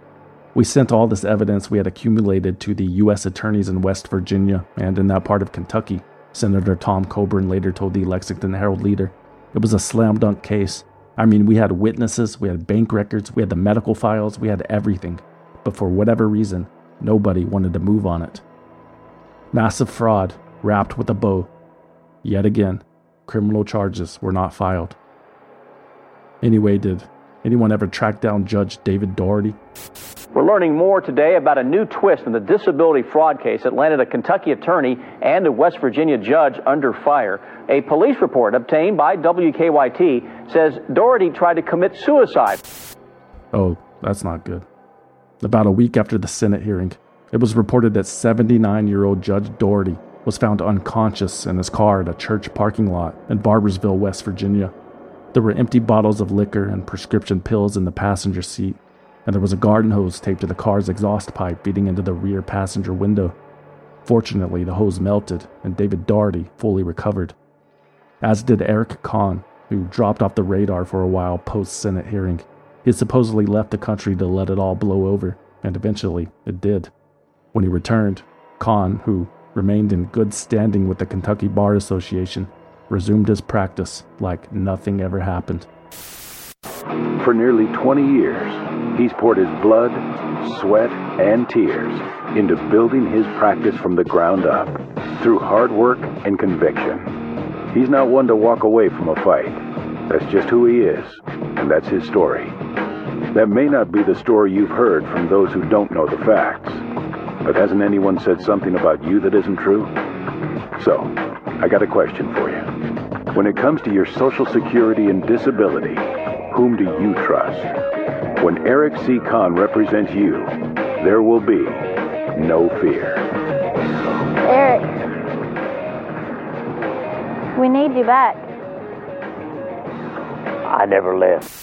We sent all this evidence we had accumulated to the U S attorneys in West Virginia and in that part of Kentucky, Senator Tom Coburn later told the Lexington Herald-Leader. It was a slam dunk case. I mean, we had witnesses, we had bank records, we had the medical files, we had everything. But for whatever reason, nobody wanted to move on it. Massive fraud, wrapped with a bow. Yet again, criminal charges were not filed. Anyway, did anyone ever track down Judge David Daugherty? We're learning more today about a new twist in the disability fraud case that landed a Kentucky attorney and a West Virginia judge under fire. A police report obtained by W K Y T says Daugherty tried to commit suicide. Oh, that's not good. About a week after the Senate hearing, it was reported that seventy-nine-year-old Judge Daugherty was found unconscious in his car at a church parking lot in Barboursville, West Virginia. There were empty bottles of liquor and prescription pills in the passenger seat, and there was a garden hose taped to the car's exhaust pipe feeding into the rear passenger window. Fortunately, the hose melted, and David Daugherty fully recovered. As did Eric Kahn, who dropped off the radar for a while post-Senate hearing. He had supposedly left the country to let it all blow over, and eventually it did. When he returned, Kahn, who remained in good standing with the Kentucky Bar Association, resumed his practice like nothing ever happened. For nearly twenty years, he's poured his blood, sweat, and tears into building his practice from the ground up, through hard work and conviction. He's not one to walk away from a fight. That's just who he is, and that's his story. That may not be the story you've heard from those who don't know the facts, but hasn't anyone said something about you that isn't true? So, I got a question for you. When it comes to your Social Security and disability, whom do you trust? When Eric C. Kahn represents you, there will be no fear. Eric, we need you back. I never left.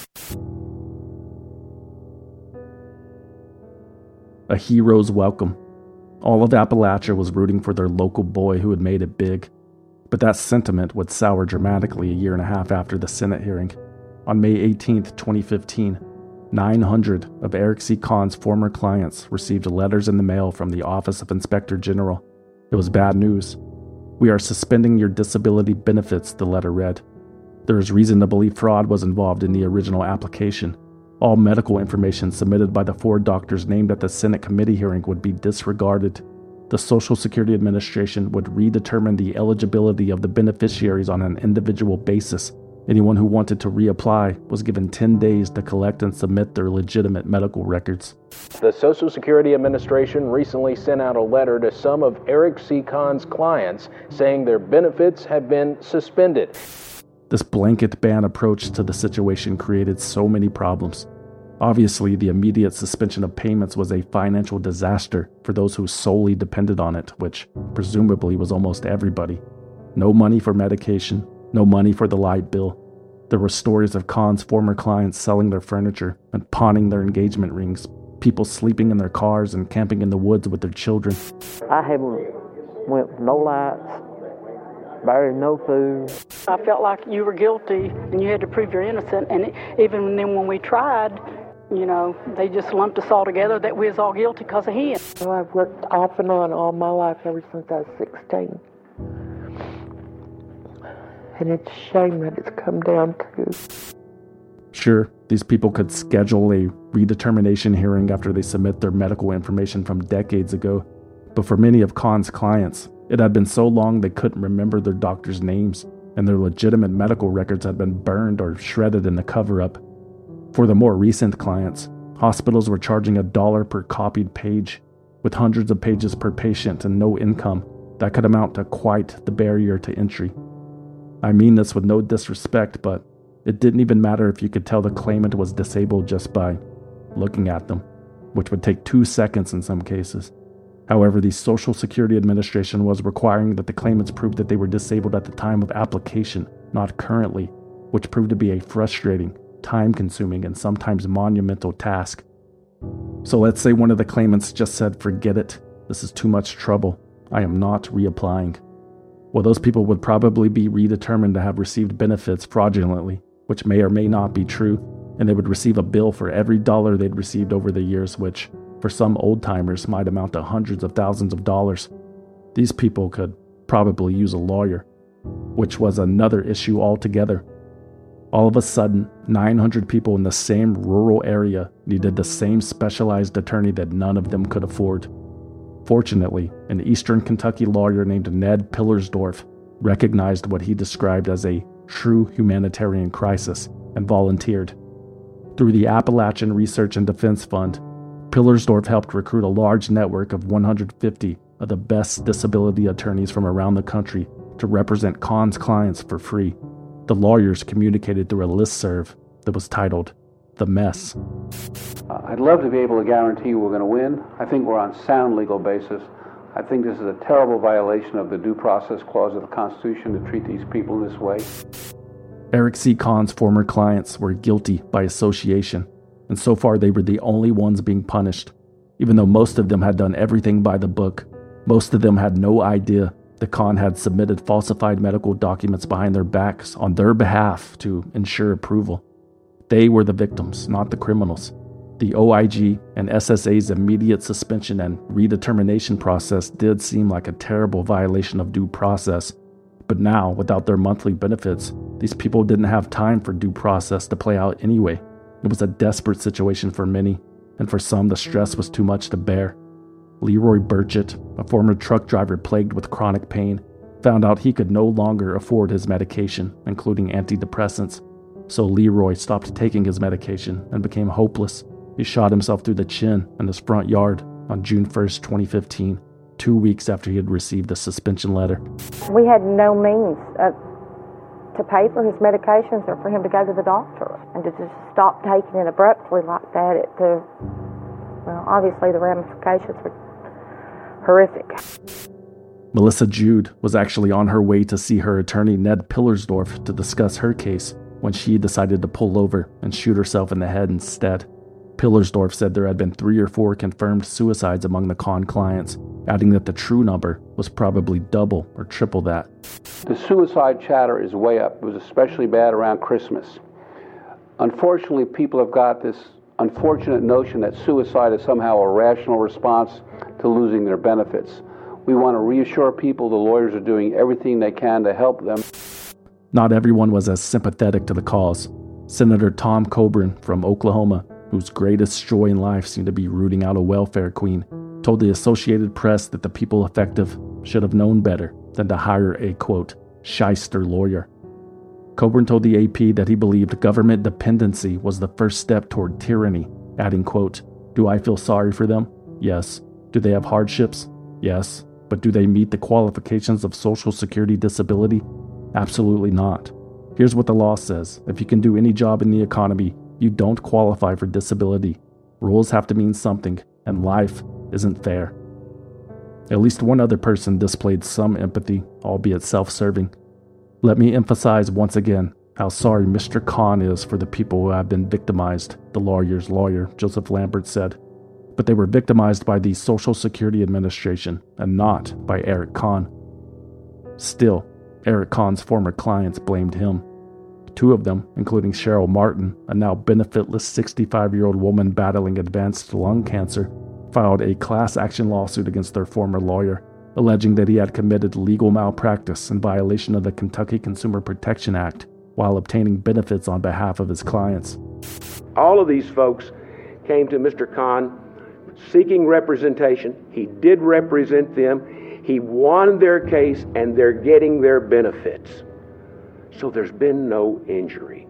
A hero's welcome. All of Appalachia was rooting for their local boy who had made it big. But that sentiment would sour dramatically a year and a half after the Senate hearing. On May eighteenth, twenty fifteen, nine hundred of Eric C. Kahn's former clients received letters in the mail from the Office of Inspector General. It was bad news. "We are suspending your disability benefits," the letter read. There is reason to believe fraud was involved in the original application. All medical information submitted by the four doctors named at the Senate committee hearing would be disregarded. The Social Security Administration would redetermine the eligibility of the beneficiaries on an individual basis. Anyone who wanted to reapply was given ten days to collect and submit their legitimate medical records. The Social Security Administration recently sent out a letter to some of Eric C. Kahn's clients saying their benefits have been suspended. This blanket ban approach to the situation created so many problems. Obviously, the immediate suspension of payments was a financial disaster for those who solely depended on it, which presumably was almost everybody. No money for medication, no money for the light bill. There were stories of Kahn's former clients selling their furniture and pawning their engagement rings, people sleeping in their cars and camping in the woods with their children. I haven't went with no lights, barely no food. I felt like you were guilty and you had to prove you're innocent, and it, even then when we tried, you know, they just lumped us all together that we was all guilty because of him. Well, I've worked off and on all my life ever since I was sixteen. And it's a shame that it's come down to. Sure, these people could schedule a redetermination hearing after they submit their medical information from decades ago, but for many of Kahn's clients, it had been so long they couldn't remember their doctors' names, and their legitimate medical records had been burned or shredded in the cover-up. For the more recent clients, hospitals were charging a dollar per copied page. With hundreds of pages per patient and no income, that could amount to quite the barrier to entry. I mean this with no disrespect, but it didn't even matter if you could tell the claimant was disabled just by looking at them, which would take two seconds in some cases. However, the Social Security Administration was requiring that the claimants prove that they were disabled at the time of application, not currently, which proved to be a frustrating, time-consuming, and sometimes monumental task. So let's say one of the claimants just said, "Forget it, this is too much trouble, I am not reapplying." Well, those people would probably be redetermined to have received benefits fraudulently, which may or may not be true, and they would receive a bill for every dollar they'd received over the years, which, for for some old-timers might amount to hundreds of thousands of dollars. These people could probably use a lawyer, which was another issue altogether. All of a sudden, nine hundred people in the same rural area needed the same specialized attorney that none of them could afford. Fortunately, an Eastern Kentucky lawyer named Ned Pillersdorf recognized what he described as a true humanitarian crisis and volunteered. Through the Appalachian Research and Defense Fund, Pillersdorf helped recruit a large network of one hundred fifty of the best disability attorneys from around the country to represent Kahn's clients for free. The lawyers communicated through a listserv that was titled The Mess. Uh, I'd love to be able to guarantee we're going to win. I think we're on sound legal basis. I think this is a terrible violation of the Due Process Clause of the Constitution to treat these people this way. Eric C. Kahn's former clients were guilty by association, and so far they were the only ones being punished. Even though most of them had done everything by the book, most of them had no idea that Kahn had submitted falsified medical documents behind their backs on their behalf to ensure approval. They were the victims, not the criminals. The O I G and S S A's immediate suspension and redetermination process did seem like a terrible violation of due process, but now, without their monthly benefits, these people didn't have time for due process to play out anyway. It was a desperate situation for many, and for some the stress was too much to bear. Leroy Burchett, a former truck driver plagued with chronic pain, found out he could no longer afford his medication, including antidepressants. So Leroy stopped taking his medication and became hopeless. He shot himself through the chin in his front yard on June first, twenty fifteen, two weeks after he had received the suspension letter. We had no means uh, to pay for his medications or for him to go to the doctor. And to just stop taking it abruptly like that, it, uh, well, obviously the ramifications were horrific. Melissa Jude was actually on her way to see her attorney Ned Pillersdorf to discuss her case when she decided to pull over and shoot herself in the head instead. Pillersdorf said there had been three or four confirmed suicides among the Kahn clients, adding that the true number was probably double or triple that. The suicide chatter is way up. It was especially bad around Christmas. Unfortunately, people have got this unfortunate notion that suicide is somehow a rational response to losing their benefits. We want to reassure people the lawyers are doing everything they can to help them. Not everyone was as sympathetic to the cause. Senator Tom Coburn from Oklahoma, whose greatest joy in life seemed to be rooting out a welfare queen, told the Associated Press that the people effective should have known better than to hire a, quote, shyster lawyer. Coburn told the A P that he believed government dependency was the first step toward tyranny, adding, quote, "Do I feel sorry for them? Yes. Do they have hardships? Yes. But do they meet the qualifications of Social Security disability? Absolutely not. Here's what the law says. If you can do any job in the economy, you don't qualify for disability. Rules have to mean something, and life isn't fair." At least one other person displayed some empathy, albeit self-serving. "Let me emphasize once again how sorry Mister Kahn is for the people who have been victimized," the lawyer's lawyer, Joseph Lambert, said. But they were victimized by the Social Security Administration and not by Eric Kahn. Still, Eric Kahn's former clients blamed him. Two of them, including Cheryl Martin, a now benefitless sixty-five-year-old woman battling advanced lung cancer, filed a class action lawsuit against their former lawyer, alleging that he had committed legal malpractice in violation of the Kentucky Consumer Protection Act while obtaining benefits on behalf of his clients. All of these folks came to Mister Kahn seeking representation. He did represent them. He won their case, and they're getting their benefits. So there's been no injury.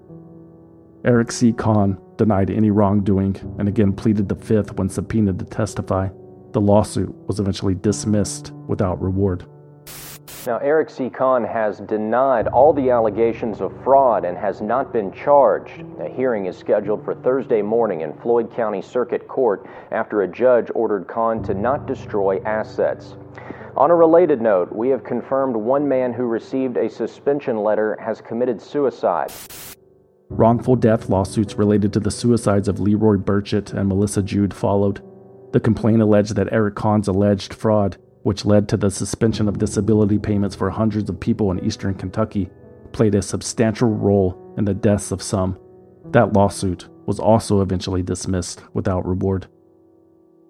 Eric C. Kahn denied any wrongdoing and again pleaded the fifth when subpoenaed to testify. The lawsuit was eventually dismissed without reward. Now, Eric C. Kahn has denied all the allegations of fraud and has not been charged. A hearing is scheduled for Thursday morning in Floyd County Circuit Court after a judge ordered Kahn to not destroy assets. On a related note, we have confirmed one man who received a suspension letter has committed suicide. Wrongful death lawsuits related to the suicides of Leroy Burchett and Melissa Jude followed. The complaint alleged that Eric Kahn's alleged fraud, which led to the suspension of disability payments for hundreds of people in eastern Kentucky, played a substantial role in the deaths of some. That lawsuit was also eventually dismissed without reward.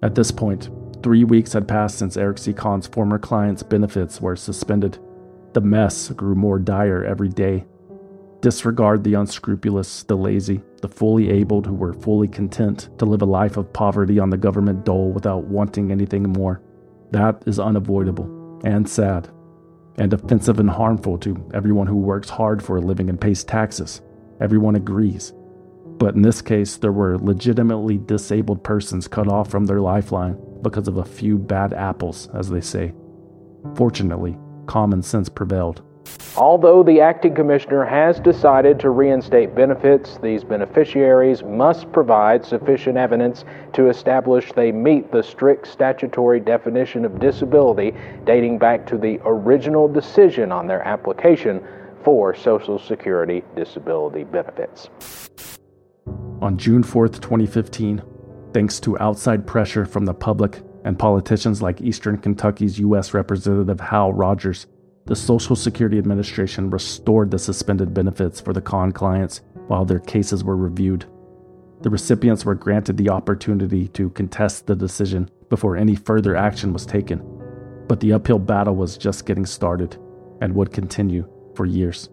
At this point, three weeks had passed since Eric C. Kahn's former client's benefits were suspended. The mess grew more dire every day. Disregard the unscrupulous, the lazy, the fully abled who were fully content to live a life of poverty on the government dole without wanting anything more. That is unavoidable and sad, and offensive and harmful to everyone who works hard for a living and pays taxes. Everyone agrees. But in this case, there were legitimately disabled persons cut off from their lifeline because of a few bad apples, as they say. Fortunately, common sense prevailed. Although the acting commissioner has decided to reinstate benefits, these beneficiaries must provide sufficient evidence to establish they meet the strict statutory definition of disability dating back to the original decision on their application for Social Security disability benefits. On June fourth, twenty fifteen, thanks to outside pressure from the public and politicians like Eastern Kentucky's U S Representative Hal Rogers, the Social Security Administration restored the suspended benefits for the Kahn clients while their cases were reviewed. The recipients were granted the opportunity to contest the decision before any further action was taken, but the uphill battle was just getting started and would continue for years.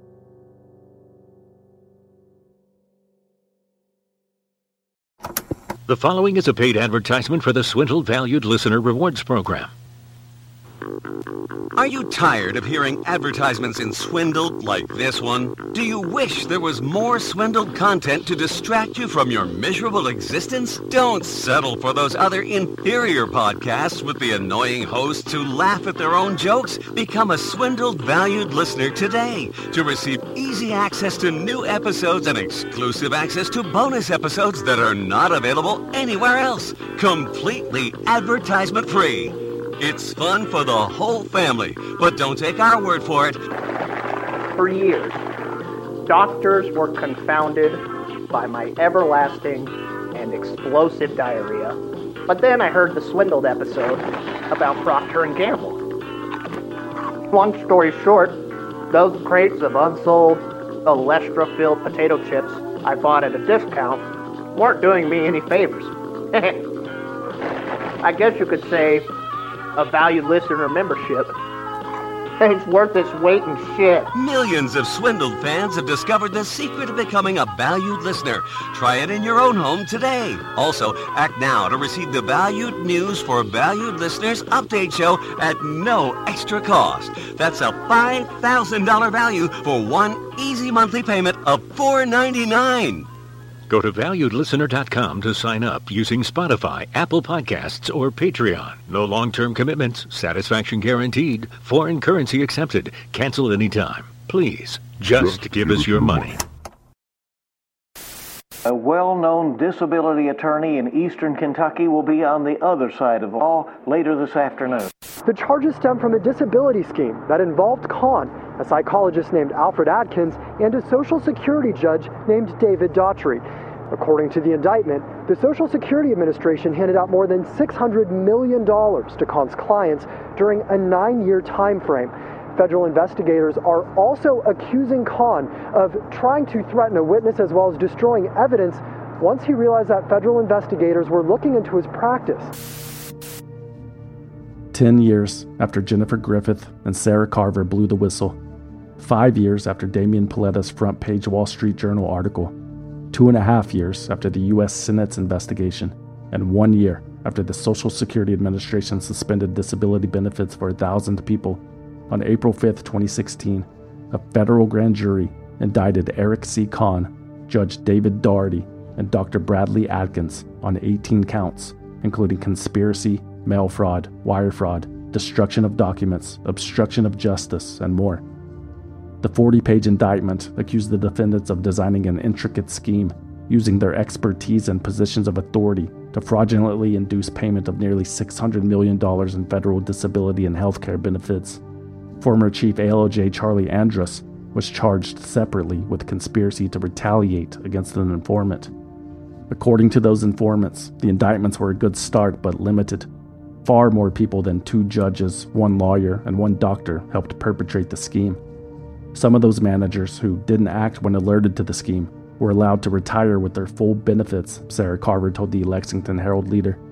The following is a paid advertisement for the Swindle Valued Listener Rewards Program. Are you tired of hearing advertisements in Swindled like this one? Do you wish there was more Swindled content to distract you from your miserable existence? Don't settle for those other inferior podcasts with the annoying hosts who laugh at their own jokes. Become a Swindled Valued Listener today to receive easy access to new episodes and exclusive access to bonus episodes that are not available anywhere else. Completely advertisement free. It's fun for the whole family, but don't take our word for it. For years, doctors were confounded by my everlasting and explosive diarrhea. But then I heard the Swindled episode about Procter and Gamble. Long story short, those crates of unsold Olestra-filled potato chips I bought at a discount weren't doing me any favors. I guess you could say a valued listener membership. It's worth its weight in shit. Millions of Swindled fans have discovered the secret of becoming a valued listener. Try it in your own home today. Also, act now to receive the Valued News for Valued Listeners update show at no extra cost. That's a five thousand dollars value for one easy monthly payment of four ninety-nine. Go to valued listener dot com to sign up using Spotify, Apple Podcasts, or Patreon. No long-term commitments, satisfaction guaranteed, foreign currency accepted, cancel anytime. Please, just give us your money. A well-known disability attorney in Eastern Kentucky will be on the other side of the law later this afternoon. The charges stem from a disability scheme that involved Kahn, a psychologist named Alfred Atkins, and a Social Security judge named David Daughtry. According to the indictment, the Social Security Administration handed out more than six hundred million dollars to Kahn's clients during a nine-year time frame. Federal investigators are also accusing Kahn of trying to threaten a witness as well as destroying evidence once he realized that federal investigators were looking into his practice. Ten years after Jennifer Griffith and Sarah Carver blew the whistle. Five years after Damian Paletta's front page Wall Street Journal article. Two and a half years after the U S Senate's investigation. And one year after the Social Security Administration suspended disability benefits for a thousand people. On April fifth, twenty sixteen, a federal grand jury indicted Eric C. Kahn, Judge David Daugherty, and Doctor Bradley Atkins on eighteen counts, including conspiracy, mail fraud, wire fraud, destruction of documents, obstruction of justice, and more. The forty-page indictment accused the defendants of designing an intricate scheme, using their expertise and positions of authority to fraudulently induce payment of nearly six hundred million dollars in federal disability and health care benefits. Former Chief A L O J Charlie Andrus was charged separately with conspiracy to retaliate against an informant. According to those informants, the indictments were a good start but limited. Far more people than two judges, one lawyer, and one doctor helped perpetrate the scheme. Some of those managers who didn't act when alerted to the scheme were allowed to retire with their full benefits, Sarah Carver told the Lexington Herald Leader.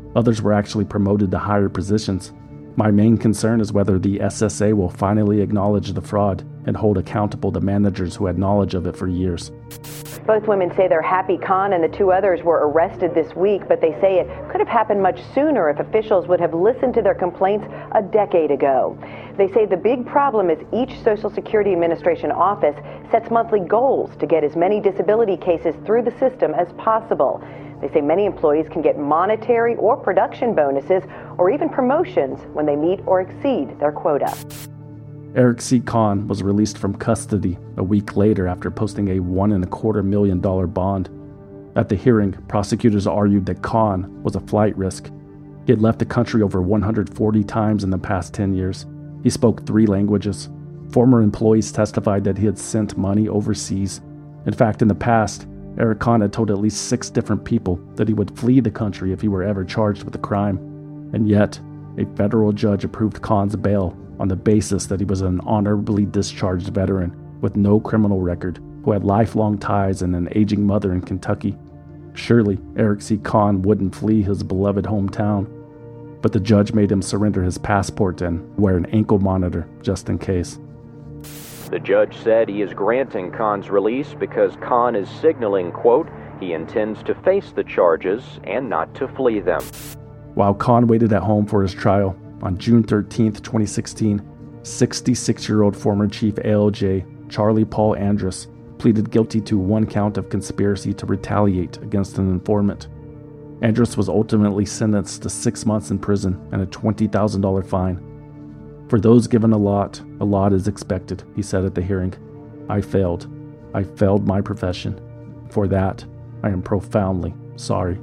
Others were actually promoted to higher positions. My main concern is whether the S S A will finally acknowledge the fraud and hold accountable the managers who had knowledge of it for years. Both women say they're happy Khan and the two others were arrested this week, but they say it could have happened much sooner if officials would have listened to their complaints a decade ago. They say the big problem is each Social Security Administration office sets monthly goals to get as many disability cases through the system as possible. They say many employees can get monetary or production bonuses or even promotions when they meet or exceed their quota. Eric C. Kahn was released from custody a week later after posting a one and a quarter million dollar bond. At the hearing, prosecutors argued that Kahn was a flight risk. He had left the country over one hundred forty times in the past ten years. He spoke three languages. Former employees testified that he had sent money overseas. In fact, in the past, Eric Kahn had told at least six different people that he would flee the country if he were ever charged with a crime. And yet, a federal judge approved Kahn's bail on the basis that he was an honorably discharged veteran with no criminal record who had lifelong ties and an aging mother in Kentucky. Surely, Eric C. Kahn wouldn't flee his beloved hometown, but the judge made him surrender his passport and wear an ankle monitor just in case. The judge said he is granting Kahn's release because Kahn is signaling, quote, he intends to face the charges and not to flee them. While Kahn waited at home for his trial, on June thirteenth, twenty sixteen, sixty-six-year-old former Chief A L J Charlie Paul Andrus pleaded guilty to one count of conspiracy to retaliate against an informant. Andrus was ultimately sentenced to six months in prison and a twenty thousand dollars fine. For those given a lot, a lot is expected, he said at the hearing. I failed. I failed my profession. For that, I am profoundly sorry.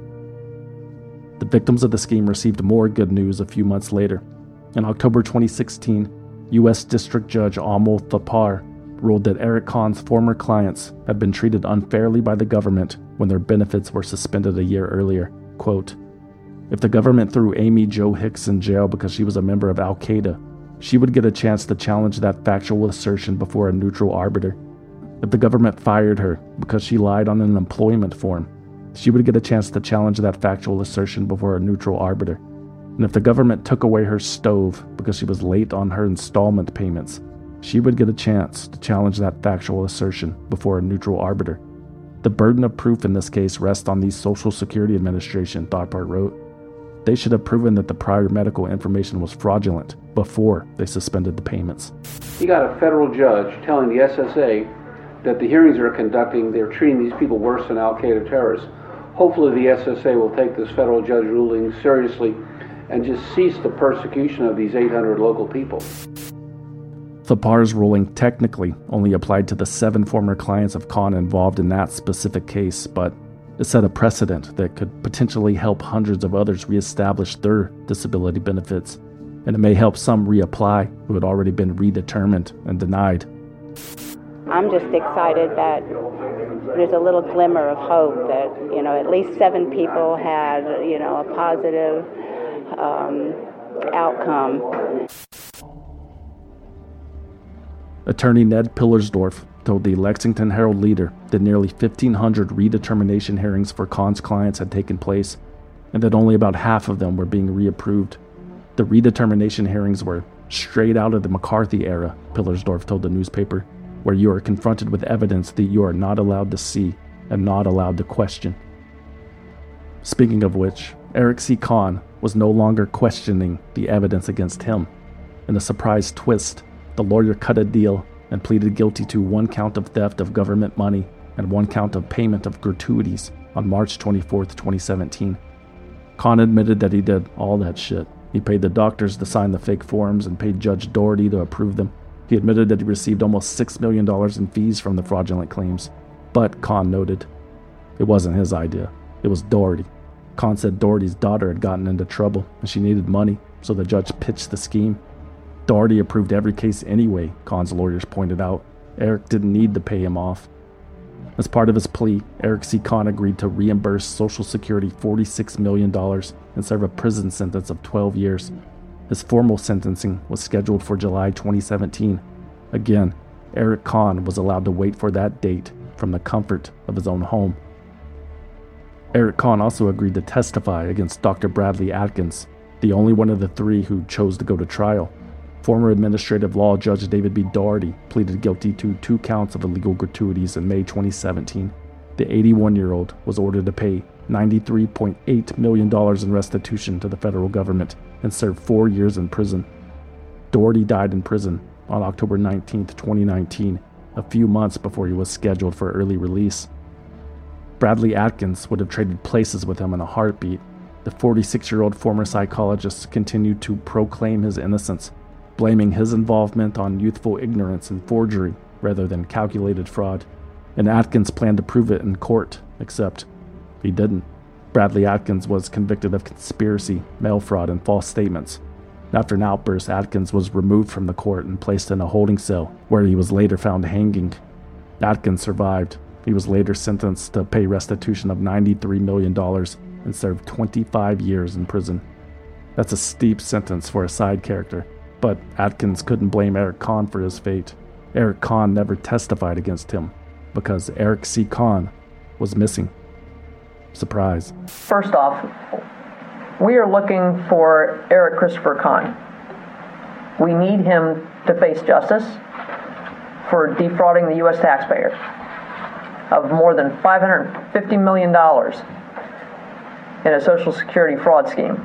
The victims of the scheme received more good news a few months later. In October twenty sixteen, U S District Judge Amol Thapar ruled that Eric Kahn's former clients had been treated unfairly by the government when their benefits were suspended a year earlier. Quote, if the government threw Amy Jo Hicks in jail because she was a member of Al-Qaeda, she would get a chance to challenge that factual assertion before a neutral arbiter. If the government fired her because she lied on an employment form, she would get a chance to challenge that factual assertion before a neutral arbiter. And if the government took away her stove because she was late on her installment payments, she would get a chance to challenge that factual assertion before a neutral arbiter. The burden of proof in this case rests on the Social Security Administration, Thapar wrote. They should have proven that the prior medical information was fraudulent before they suspended the payments. You got a federal judge telling the S S A that the hearings they're conducting, they're treating these people worse than Al-Qaeda terrorists. Hopefully the S S A will take this federal judge ruling seriously and just cease the persecution of these eight hundred local people. Thapar's ruling technically only applied to the seven former clients of Kahn involved in that specific case, but it set a precedent that could potentially help hundreds of others reestablish their disability benefits, and it may help some reapply who had already been redetermined and denied. I'm just excited that there's a little glimmer of hope that, you know, at least seven people had, you know, a positive um, outcome. Attorney Ned Pillersdorf told the Lexington Herald-Leader that nearly fifteen hundred redetermination hearings for Kahn's clients had taken place, and that only about half of them were being reapproved. The redetermination hearings were straight out of the McCarthy era, Pillersdorf told the newspaper, where you are confronted with evidence that you are not allowed to see and not allowed to question. Speaking of which, Eric C. Kahn was no longer questioning the evidence against him. In a surprise twist, the lawyer cut a deal and pleaded guilty to one count of theft of government money and one count of payment of gratuities on March twenty-fourth, twenty seventeen. Kahn admitted that he did all that shit. He paid the doctors to sign the fake forms and paid Judge Doherty to approve them. He admitted that he received almost six million dollars in fees from the fraudulent claims. But, Kahn noted, it wasn't his idea. It was Doherty. Kahn said Doherty's daughter had gotten into trouble and she needed money, so the judge pitched the scheme. Doherty approved every case anyway, Kahn's lawyers pointed out. Eric didn't need to pay him off. As part of his plea, Eric C. Kahn agreed to reimburse Social Security forty-six million dollars and serve a prison sentence of twelve years. His formal sentencing was scheduled for July twenty seventeen. Again, Eric Kahn was allowed to wait for that date from the comfort of his own home. Eric Kahn also agreed to testify against Doctor Bradley Atkins, the only one of the three who chose to go to trial. Former administrative law judge David B. Daugherty pleaded guilty to two counts of illegal gratuities in May twenty seventeen. The eighty-one-year-old was ordered to pay ninety-three point eight million dollars in restitution to the federal government and served four years in prison. Daugherty died in prison on October nineteenth, twenty nineteen, a few months before he was scheduled for early release. Bradley Atkins would have traded places with him in a heartbeat. The forty-six-year-old former psychologist continued to proclaim his innocence, blaming his involvement on youthful ignorance and forgery rather than calculated fraud. And Atkins planned to prove it in court, except he didn't. Bradley Atkins was convicted of conspiracy, mail fraud, and false statements. After an outburst, Atkins was removed from the court and placed in a holding cell, where he was later found hanging. Atkins survived. He was later sentenced to pay restitution of ninety-three million dollars and served twenty-five years in prison. That's a steep sentence for a side character, but Atkins couldn't blame Eric Kahn for his fate. Eric Kahn never testified against him because Eric C. Kahn was missing. Surprise. First off, we are looking for Eric Christopher Kahn. We need him to face justice for defrauding the U S taxpayer of more than five hundred fifty million dollars in a Social Security fraud scheme.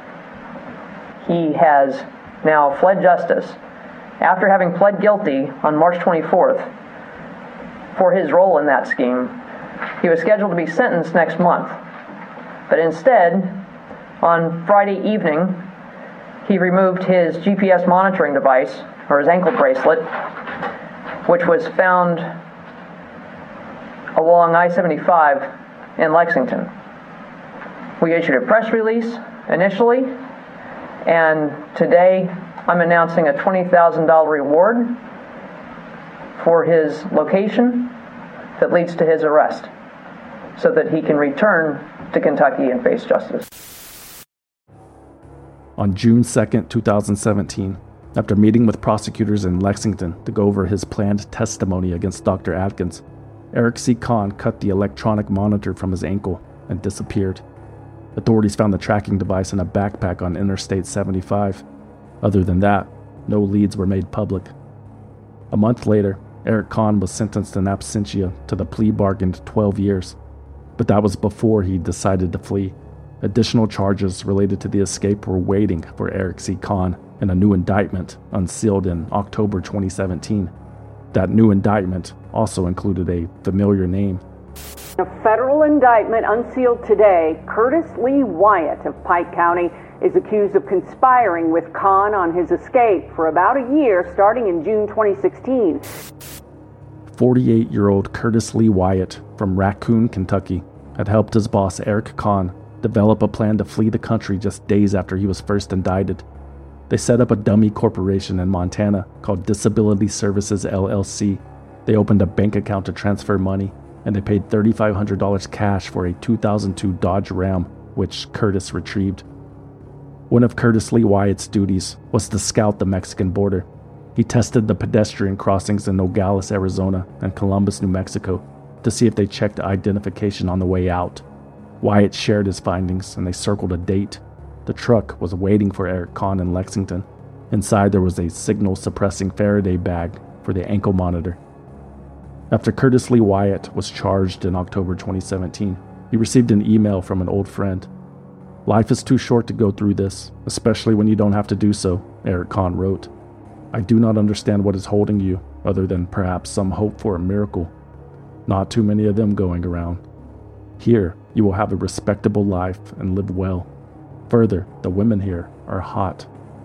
He has now fled justice after having pled guilty on March twenty-fourth for his role in that scheme. He was scheduled to be sentenced next month, but instead, on Friday evening, he removed his G P S monitoring device, or his ankle bracelet, which was found along I seventy-five in Lexington. We issued a press release initially, and today I'm announcing a twenty thousand dollars reward for his location that leads to his arrest, so that he can return to Kentucky and face justice. On June second, twenty seventeen, after meeting with prosecutors in Lexington to go over his planned testimony against Doctor Atkins, Eric C. Kahn cut the electronic monitor from his ankle and disappeared. Authorities found the tracking device in a backpack on Interstate seventy-five. Other than that, no leads were made public. A month later, Eric Kahn was sentenced in absentia to the plea bargained twelve years. But that was before he decided to flee. Additional charges related to the escape were waiting for Eric C. Kahn, and a new indictment unsealed in October twenty seventeen. That new indictment also included a familiar name. A federal indictment unsealed today. Curtis Lee Wyatt of Pike County is accused of conspiring with Kahn on his escape for about a year, starting in June twenty sixteen. forty-eight-year-old Curtis Lee Wyatt from Raccoon, Kentucky, had helped his boss Eric Kahn develop a plan to flee the country just days after he was first indicted. They set up a dummy corporation in Montana called Disability Services L L C. They opened a bank account to transfer money, and they paid three thousand five hundred dollars cash for a two thousand two Dodge Ram, which Curtis retrieved. One of Curtis Lee Wyatt's duties was to scout the Mexican border. He tested the pedestrian crossings in Nogales, Arizona, and Columbus, New Mexico, to see if they checked identification on the way out. Wyatt shared his findings, and they circled a date. The truck was waiting for Eric Kahn in Lexington. Inside there was a signal-suppressing Faraday bag for the ankle monitor. After Curtis Lee Wyatt was charged in October twenty seventeen, he received an email from an old friend. "Life is too short to go through this, especially when you don't have to do so," Eric Kahn wrote. "I do not understand what is holding you, other than perhaps some hope for a miracle. Not too many of them going around. Here, you will have a respectable life and live well. Further, the women here are hot."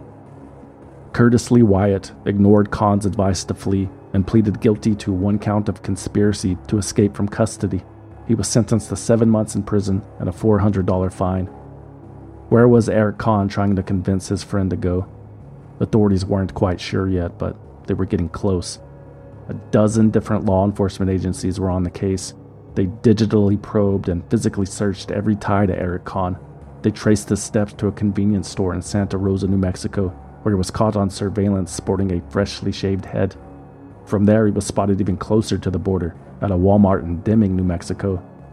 Curtis Lee Wyatt ignored Kahn's advice to flee and pleaded guilty to one count of conspiracy to escape from custody. He was sentenced to seven months in prison and a four hundred dollars fine. Where was Eric Kahn trying to convince his friend to go? Authorities weren't quite sure yet, but they were getting close. A dozen different law enforcement agencies were on the case. They digitally probed and physically searched every tie to Eric Kahn. They traced his steps to a convenience store in Santa Rosa, New Mexico, where he was caught on surveillance sporting a freshly shaved head. From there, he was spotted even closer to the border, at a Walmart in Deming, New Mexico,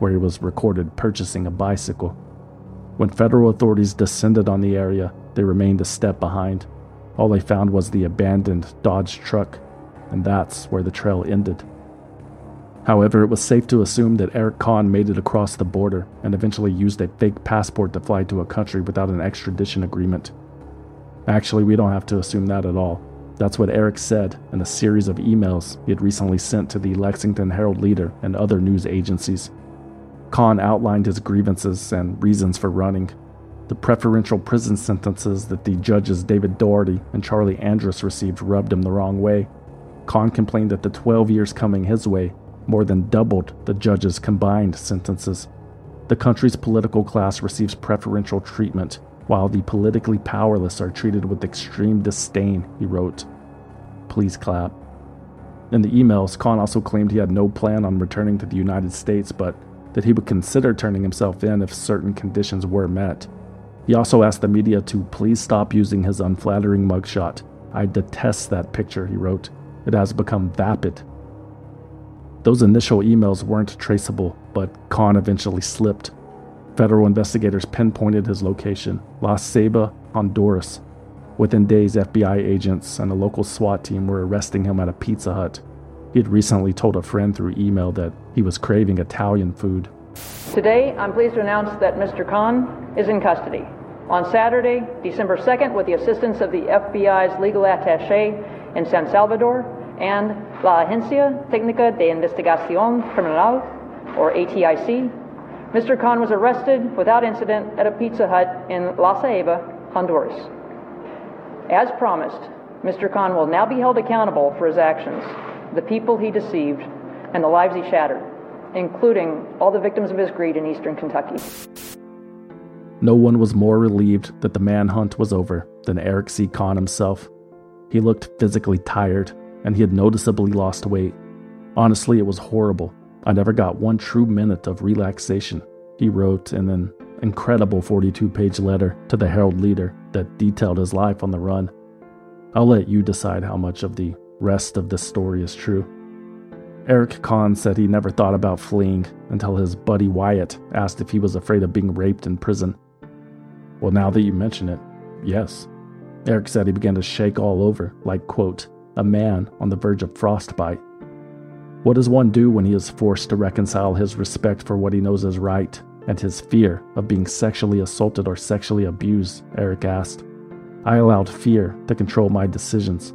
where he was recorded purchasing a bicycle. When federal authorities descended on the area, they remained a step behind. All they found was the abandoned Dodge truck, and that's where the trail ended. However, it was safe to assume that Eric Kahn made it across the border and eventually used a fake passport to fly to a country without an extradition agreement. Actually, we don't have to assume that at all. That's what Eric said in a series of emails he had recently sent to the Lexington Herald-Leader and other news agencies. Kahn outlined his grievances and reasons for running. The preferential prison sentences that the judges David Doherty and Charlie Andrus received rubbed him the wrong way. Kahn complained that the twelve years coming his way more than doubled the judges' combined sentences. The country's political class receives preferential treatment, while the politically powerless are treated with extreme disdain, he wrote. Please clap. In the emails, Kahn also claimed he had no plan on returning to the United States, but that he would consider turning himself in if certain conditions were met. He also asked the media to please stop using his unflattering mugshot. I detest that picture, he wrote. It has become vapid. Those initial emails weren't traceable, but Kahn eventually slipped. Federal investigators pinpointed his location, La Ceiba, Honduras. Within days, F B I agents and a local SWAT team were arresting him at a Pizza Hut. He had recently told a friend through email that he was craving Italian food. Today, I'm pleased to announce that Mister Kahn is in custody. On Saturday, December second, with the assistance of the F B I's legal attaché in San Salvador and La Agencia Técnica de Investigación Criminal, or A T I C, Mister Kahn was arrested without incident at a Pizza Hut in La Ceiba, Honduras. As promised, Mister Kahn will now be held accountable for his actions, the people he deceived, and the lives he shattered, including all the victims of his greed in eastern Kentucky. No one was more relieved that the manhunt was over than Eric C. Kahn himself. He looked physically tired, and he had noticeably lost weight. Honestly, it was horrible. I never got one true minute of relaxation, he wrote in an incredible forty-two page letter to the Herald-Leader that detailed his life on the run. I'll let you decide how much of the rest of this story is true. Eric Kahn said he never thought about fleeing until his buddy Wyatt asked if he was afraid of being raped in prison. Well, now that you mention it, yes. Eric said he began to shake all over, like, quote, a man on the verge of frostbite. What does one do when he is forced to reconcile his respect for what he knows is right and his fear of being sexually assaulted or sexually abused? Eric asked. I allowed fear to control my decisions.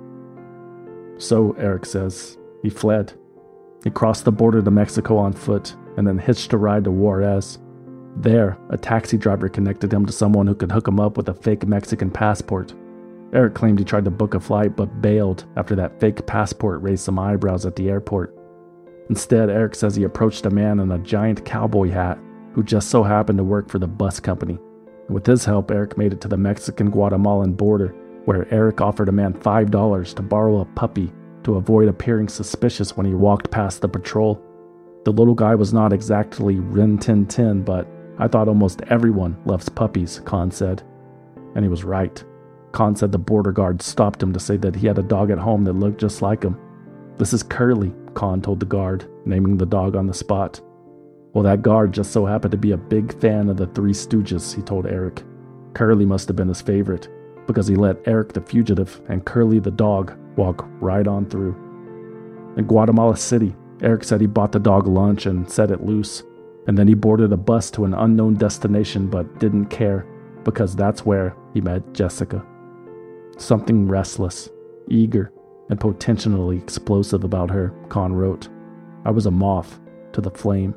So, Eric says, he fled. He crossed the border to Mexico on foot and then hitched a ride to Juarez. There, a taxi driver connected him to someone who could hook him up with a fake Mexican passport. Eric claimed he tried to book a flight but bailed after that fake passport raised some eyebrows at the airport. Instead, Eric says he approached a man in a giant cowboy hat who just so happened to work for the bus company. With his help, Eric made it to the Mexican-Guatemalan border, where Eric offered a man five dollars to borrow a puppy to avoid appearing suspicious when he walked past the patrol. The little guy was not exactly Rin Tin Tin, but I thought almost everyone loves puppies, Kahn said. And he was right. Kahn said the border guard stopped him to say that he had a dog at home that looked just like him. This is Curly, Kahn told the guard, naming the dog on the spot. Well, that guard just so happened to be a big fan of the Three Stooges, he told Eric. Curly must have been his favorite, because he let Eric the fugitive and Curly the dog walk right on through. In Guatemala City, Eric said he bought the dog lunch and set it loose, and then he boarded a bus to an unknown destination but didn't care, because that's where he met Jessica. Something restless, eager, and potentially explosive about her, Kahn wrote. I was a moth to the flame.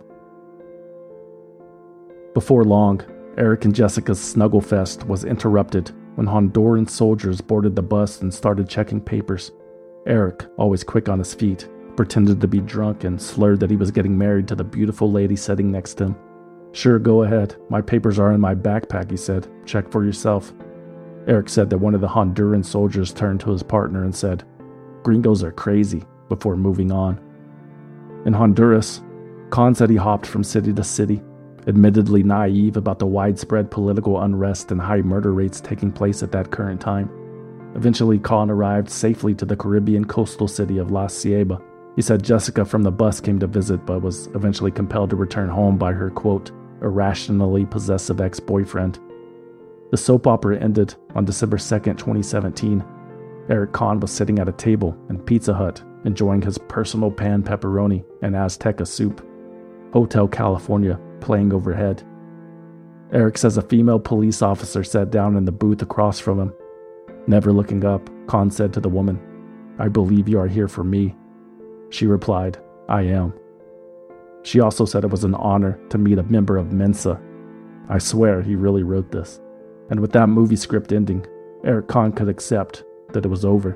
Before long, Eric and Jessica's snuggle fest was interrupted when Honduran soldiers boarded the bus and started checking papers. Eric, always quick on his feet, pretended to be drunk and slurred that he was getting married to the beautiful lady sitting next to him. Sure, go ahead. My papers are in my backpack, he said. Check for yourself. Eric said that one of the Honduran soldiers turned to his partner and said, Gringos are crazy, before moving on. In Honduras, Kahn said he hopped from city to city, admittedly naive about the widespread political unrest and high murder rates taking place at that current time. Eventually, Kahn arrived safely to the Caribbean coastal city of La Ceiba, He said Jessica from the bus came to visit but was eventually compelled to return home by her, quote, irrationally possessive ex-boyfriend. The soap opera ended on December second, twenty seventeen. Eric Kahn was sitting at a table in Pizza Hut, enjoying his personal pan pepperoni and Azteca soup. Hotel California playing overhead. Eric says a female police officer sat down in the booth across from him. Never looking up, Kahn said to the woman, "I believe you are here for me." She replied, "I am." She also said it was an honor to meet a member of Mensa. I swear he really wrote this. And with that movie script ending, Eric Kahn could accept that it was over.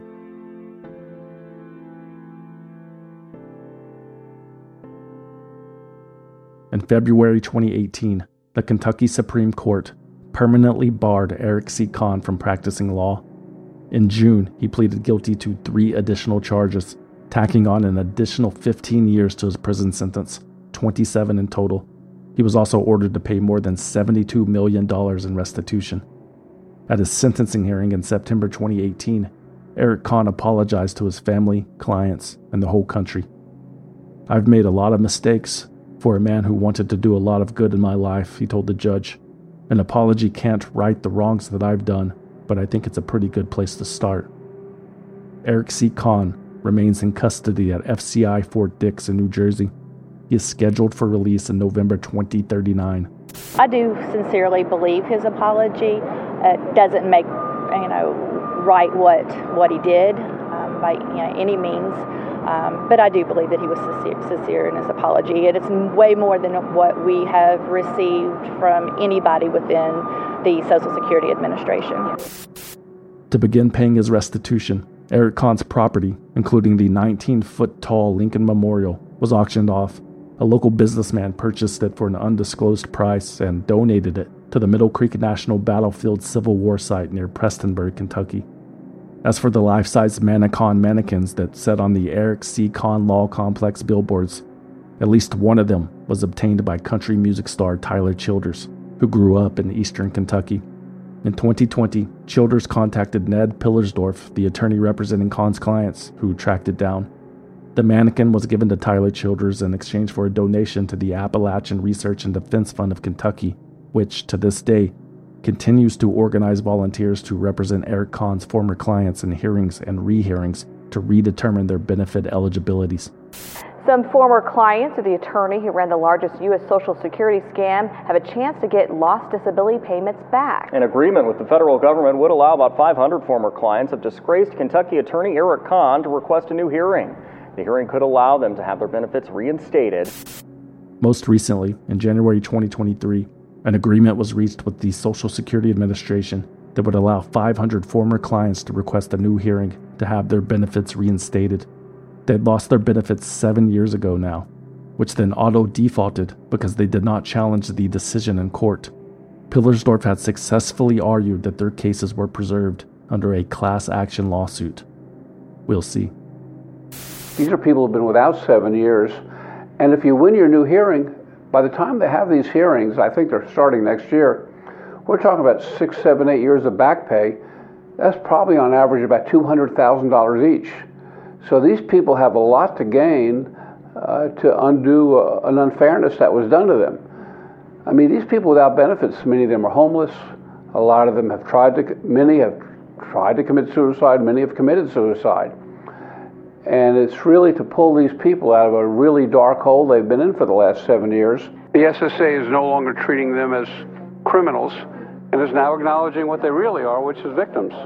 In February twenty eighteen, the Kentucky Supreme Court permanently barred Eric C. Kahn from practicing law. In June, he pleaded guilty to three additional charges, tacking on an additional fifteen years to his prison sentence, twenty-seven in total. He was also ordered to pay more than seventy-two million dollars in restitution. At his sentencing hearing in September twenty eighteen, Eric Kahn apologized to his family, clients, and the whole country. "I've made a lot of mistakes for a man who wanted to do a lot of good in my life," he told the judge. "An apology can't right the wrongs that I've done, but I think it's a pretty good place to start." Eric C. Kahn remains in custody at F C I Fort Dix in New Jersey. He is scheduled for release in November twenty thirty-nine. I do sincerely believe his apology uh, doesn't make, you know, right what what he did um, by you know, any means. Um, but I do believe that he was sincere, sincere in his apology, and it's way more than what we have received from anybody within the Social Security Administration. To begin paying his restitution, Eric Kahn's property, including the nineteen-foot-tall Lincoln Memorial, was auctioned off. A local businessman purchased it for an undisclosed price and donated it to the Middle Creek National Battlefield Civil War site near Prestonburg, Kentucky. As for the life-size Mannequin mannequins that sat on the Eric C. Kahn Law Complex billboards, at least one of them was obtained by country music star Tyler Childers, who grew up in eastern Kentucky. In twenty twenty, Childers contacted Ned Pillersdorf, the attorney representing Kahn's clients, who tracked it down. The mannequin was given to Tyler Childers in exchange for a donation to the Appalachian Research and Defense Fund of Kentucky, which, to this day, continues to organize volunteers to represent Eric Kahn's former clients in hearings and rehearings to redetermine their benefit eligibilities. Some former clients of the attorney who ran the largest U S Social Security scam have a chance to get lost disability payments back. An agreement with the federal government would allow about five hundred former clients of disgraced Kentucky attorney Eric Kahn to request a new hearing. The hearing could allow them to have their benefits reinstated. Most recently, in January twenty twenty-three, an agreement was reached with the Social Security Administration that would allow five hundred former clients to request a new hearing to have their benefits reinstated. They'd lost their benefits seven years ago now, which then auto-defaulted because they did not challenge the decision in court. Pillersdorf had successfully argued that their cases were preserved under a class action lawsuit. We'll see. These are people who have been without seven years, and if you win your new hearing, by the time they have these hearings, I think they're starting next year, we're talking about six, seven, eight years of back pay. That's probably on average about two hundred thousand dollars each. So these people have a lot to gain uh, to undo uh, an unfairness that was done to them. I mean, these people without benefits, many of them are homeless. A lot of them have tried to, many have tried to commit suicide, many have committed suicide. And it's really to pull these people out of a really dark hole they've been in for the last seven years. The S S A is no longer treating them as criminals and is now acknowledging what they really are, which is victims.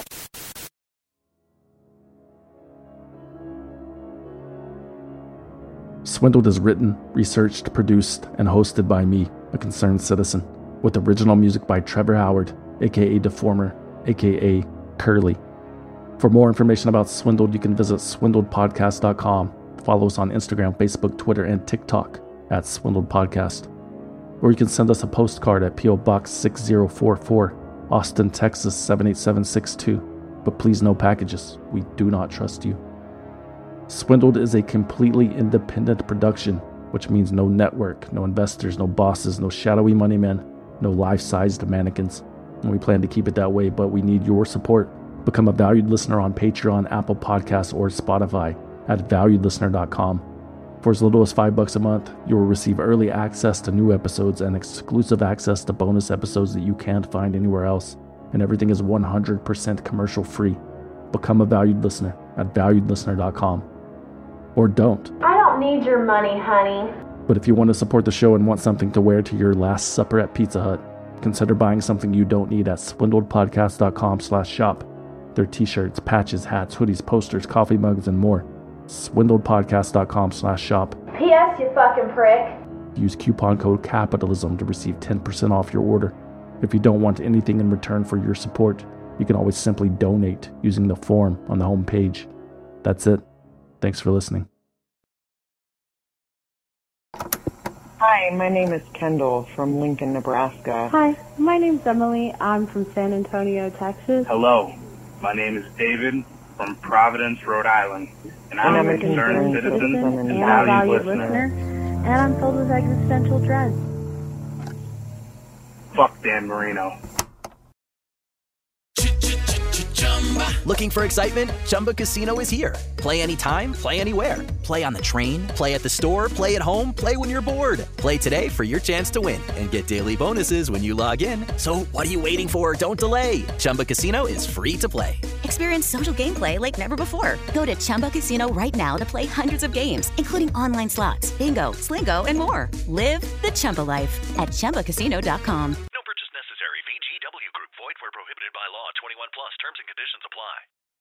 Swindled is written, researched, produced, and hosted by me, a concerned citizen, with original music by Trevor Howard, aka Deformer, aka Curly. For more information about Swindled, you can visit swindled podcast dot com. Follow us on Instagram, Facebook, Twitter, and TikTok at Swindled Podcast. Or you can send us a postcard at P O Box six zero four four, Austin, Texas seven eight seven six two. But please no packages. We do not trust you. Swindled is a completely independent production, which means no network, no investors, no bosses, no shadowy money men, no life-sized mannequins. And we plan to keep it that way, but we need your support. Become a valued listener on Patreon, Apple Podcasts, or Spotify at valued listener dot com. For as little as five bucks a month, you will receive early access to new episodes and exclusive access to bonus episodes that you can't find anywhere else. And everything is one hundred percent commercial free. Become a valued listener at valued listener dot com. Or don't. I don't need your money, honey. But if you want to support the show and want something to wear to your last supper at Pizza Hut, consider buying something you don't need at swindled podcast dot com slash shop. There are t-shirts, patches, hats, hoodies, posters, coffee mugs, and more. swindled podcast dot com slash shop. P S you fucking prick. Use coupon code CAPITALISM to receive ten percent off your order. If you don't want anything in return for your support, you can always simply donate using the form on the home page. That's it. Thanks for listening. Hi, my name is Kendall from Lincoln, Nebraska. Hi, my name's Emily. I'm from San Antonio, Texas. Hello, my name is David from Providence, Rhode Island, and I'm, I'm a concerned citizen and, and valued, valued listener. listener. And I'm filled with existential dread. Fuck Dan Marino. Looking for excitement? Chumba Casino is here. Play anytime, play anywhere. Play on the train, play at the store, play at home, play when you're bored. Play today for your chance to win and get daily bonuses when you log in. So what are you waiting for? Don't delay. Chumba Casino is free to play. Experience social gameplay like never before. Go to Chumba Casino right now to play hundreds of games, including online slots, bingo, Slingo, and more. Live the Chumba life at chumba casino dot com.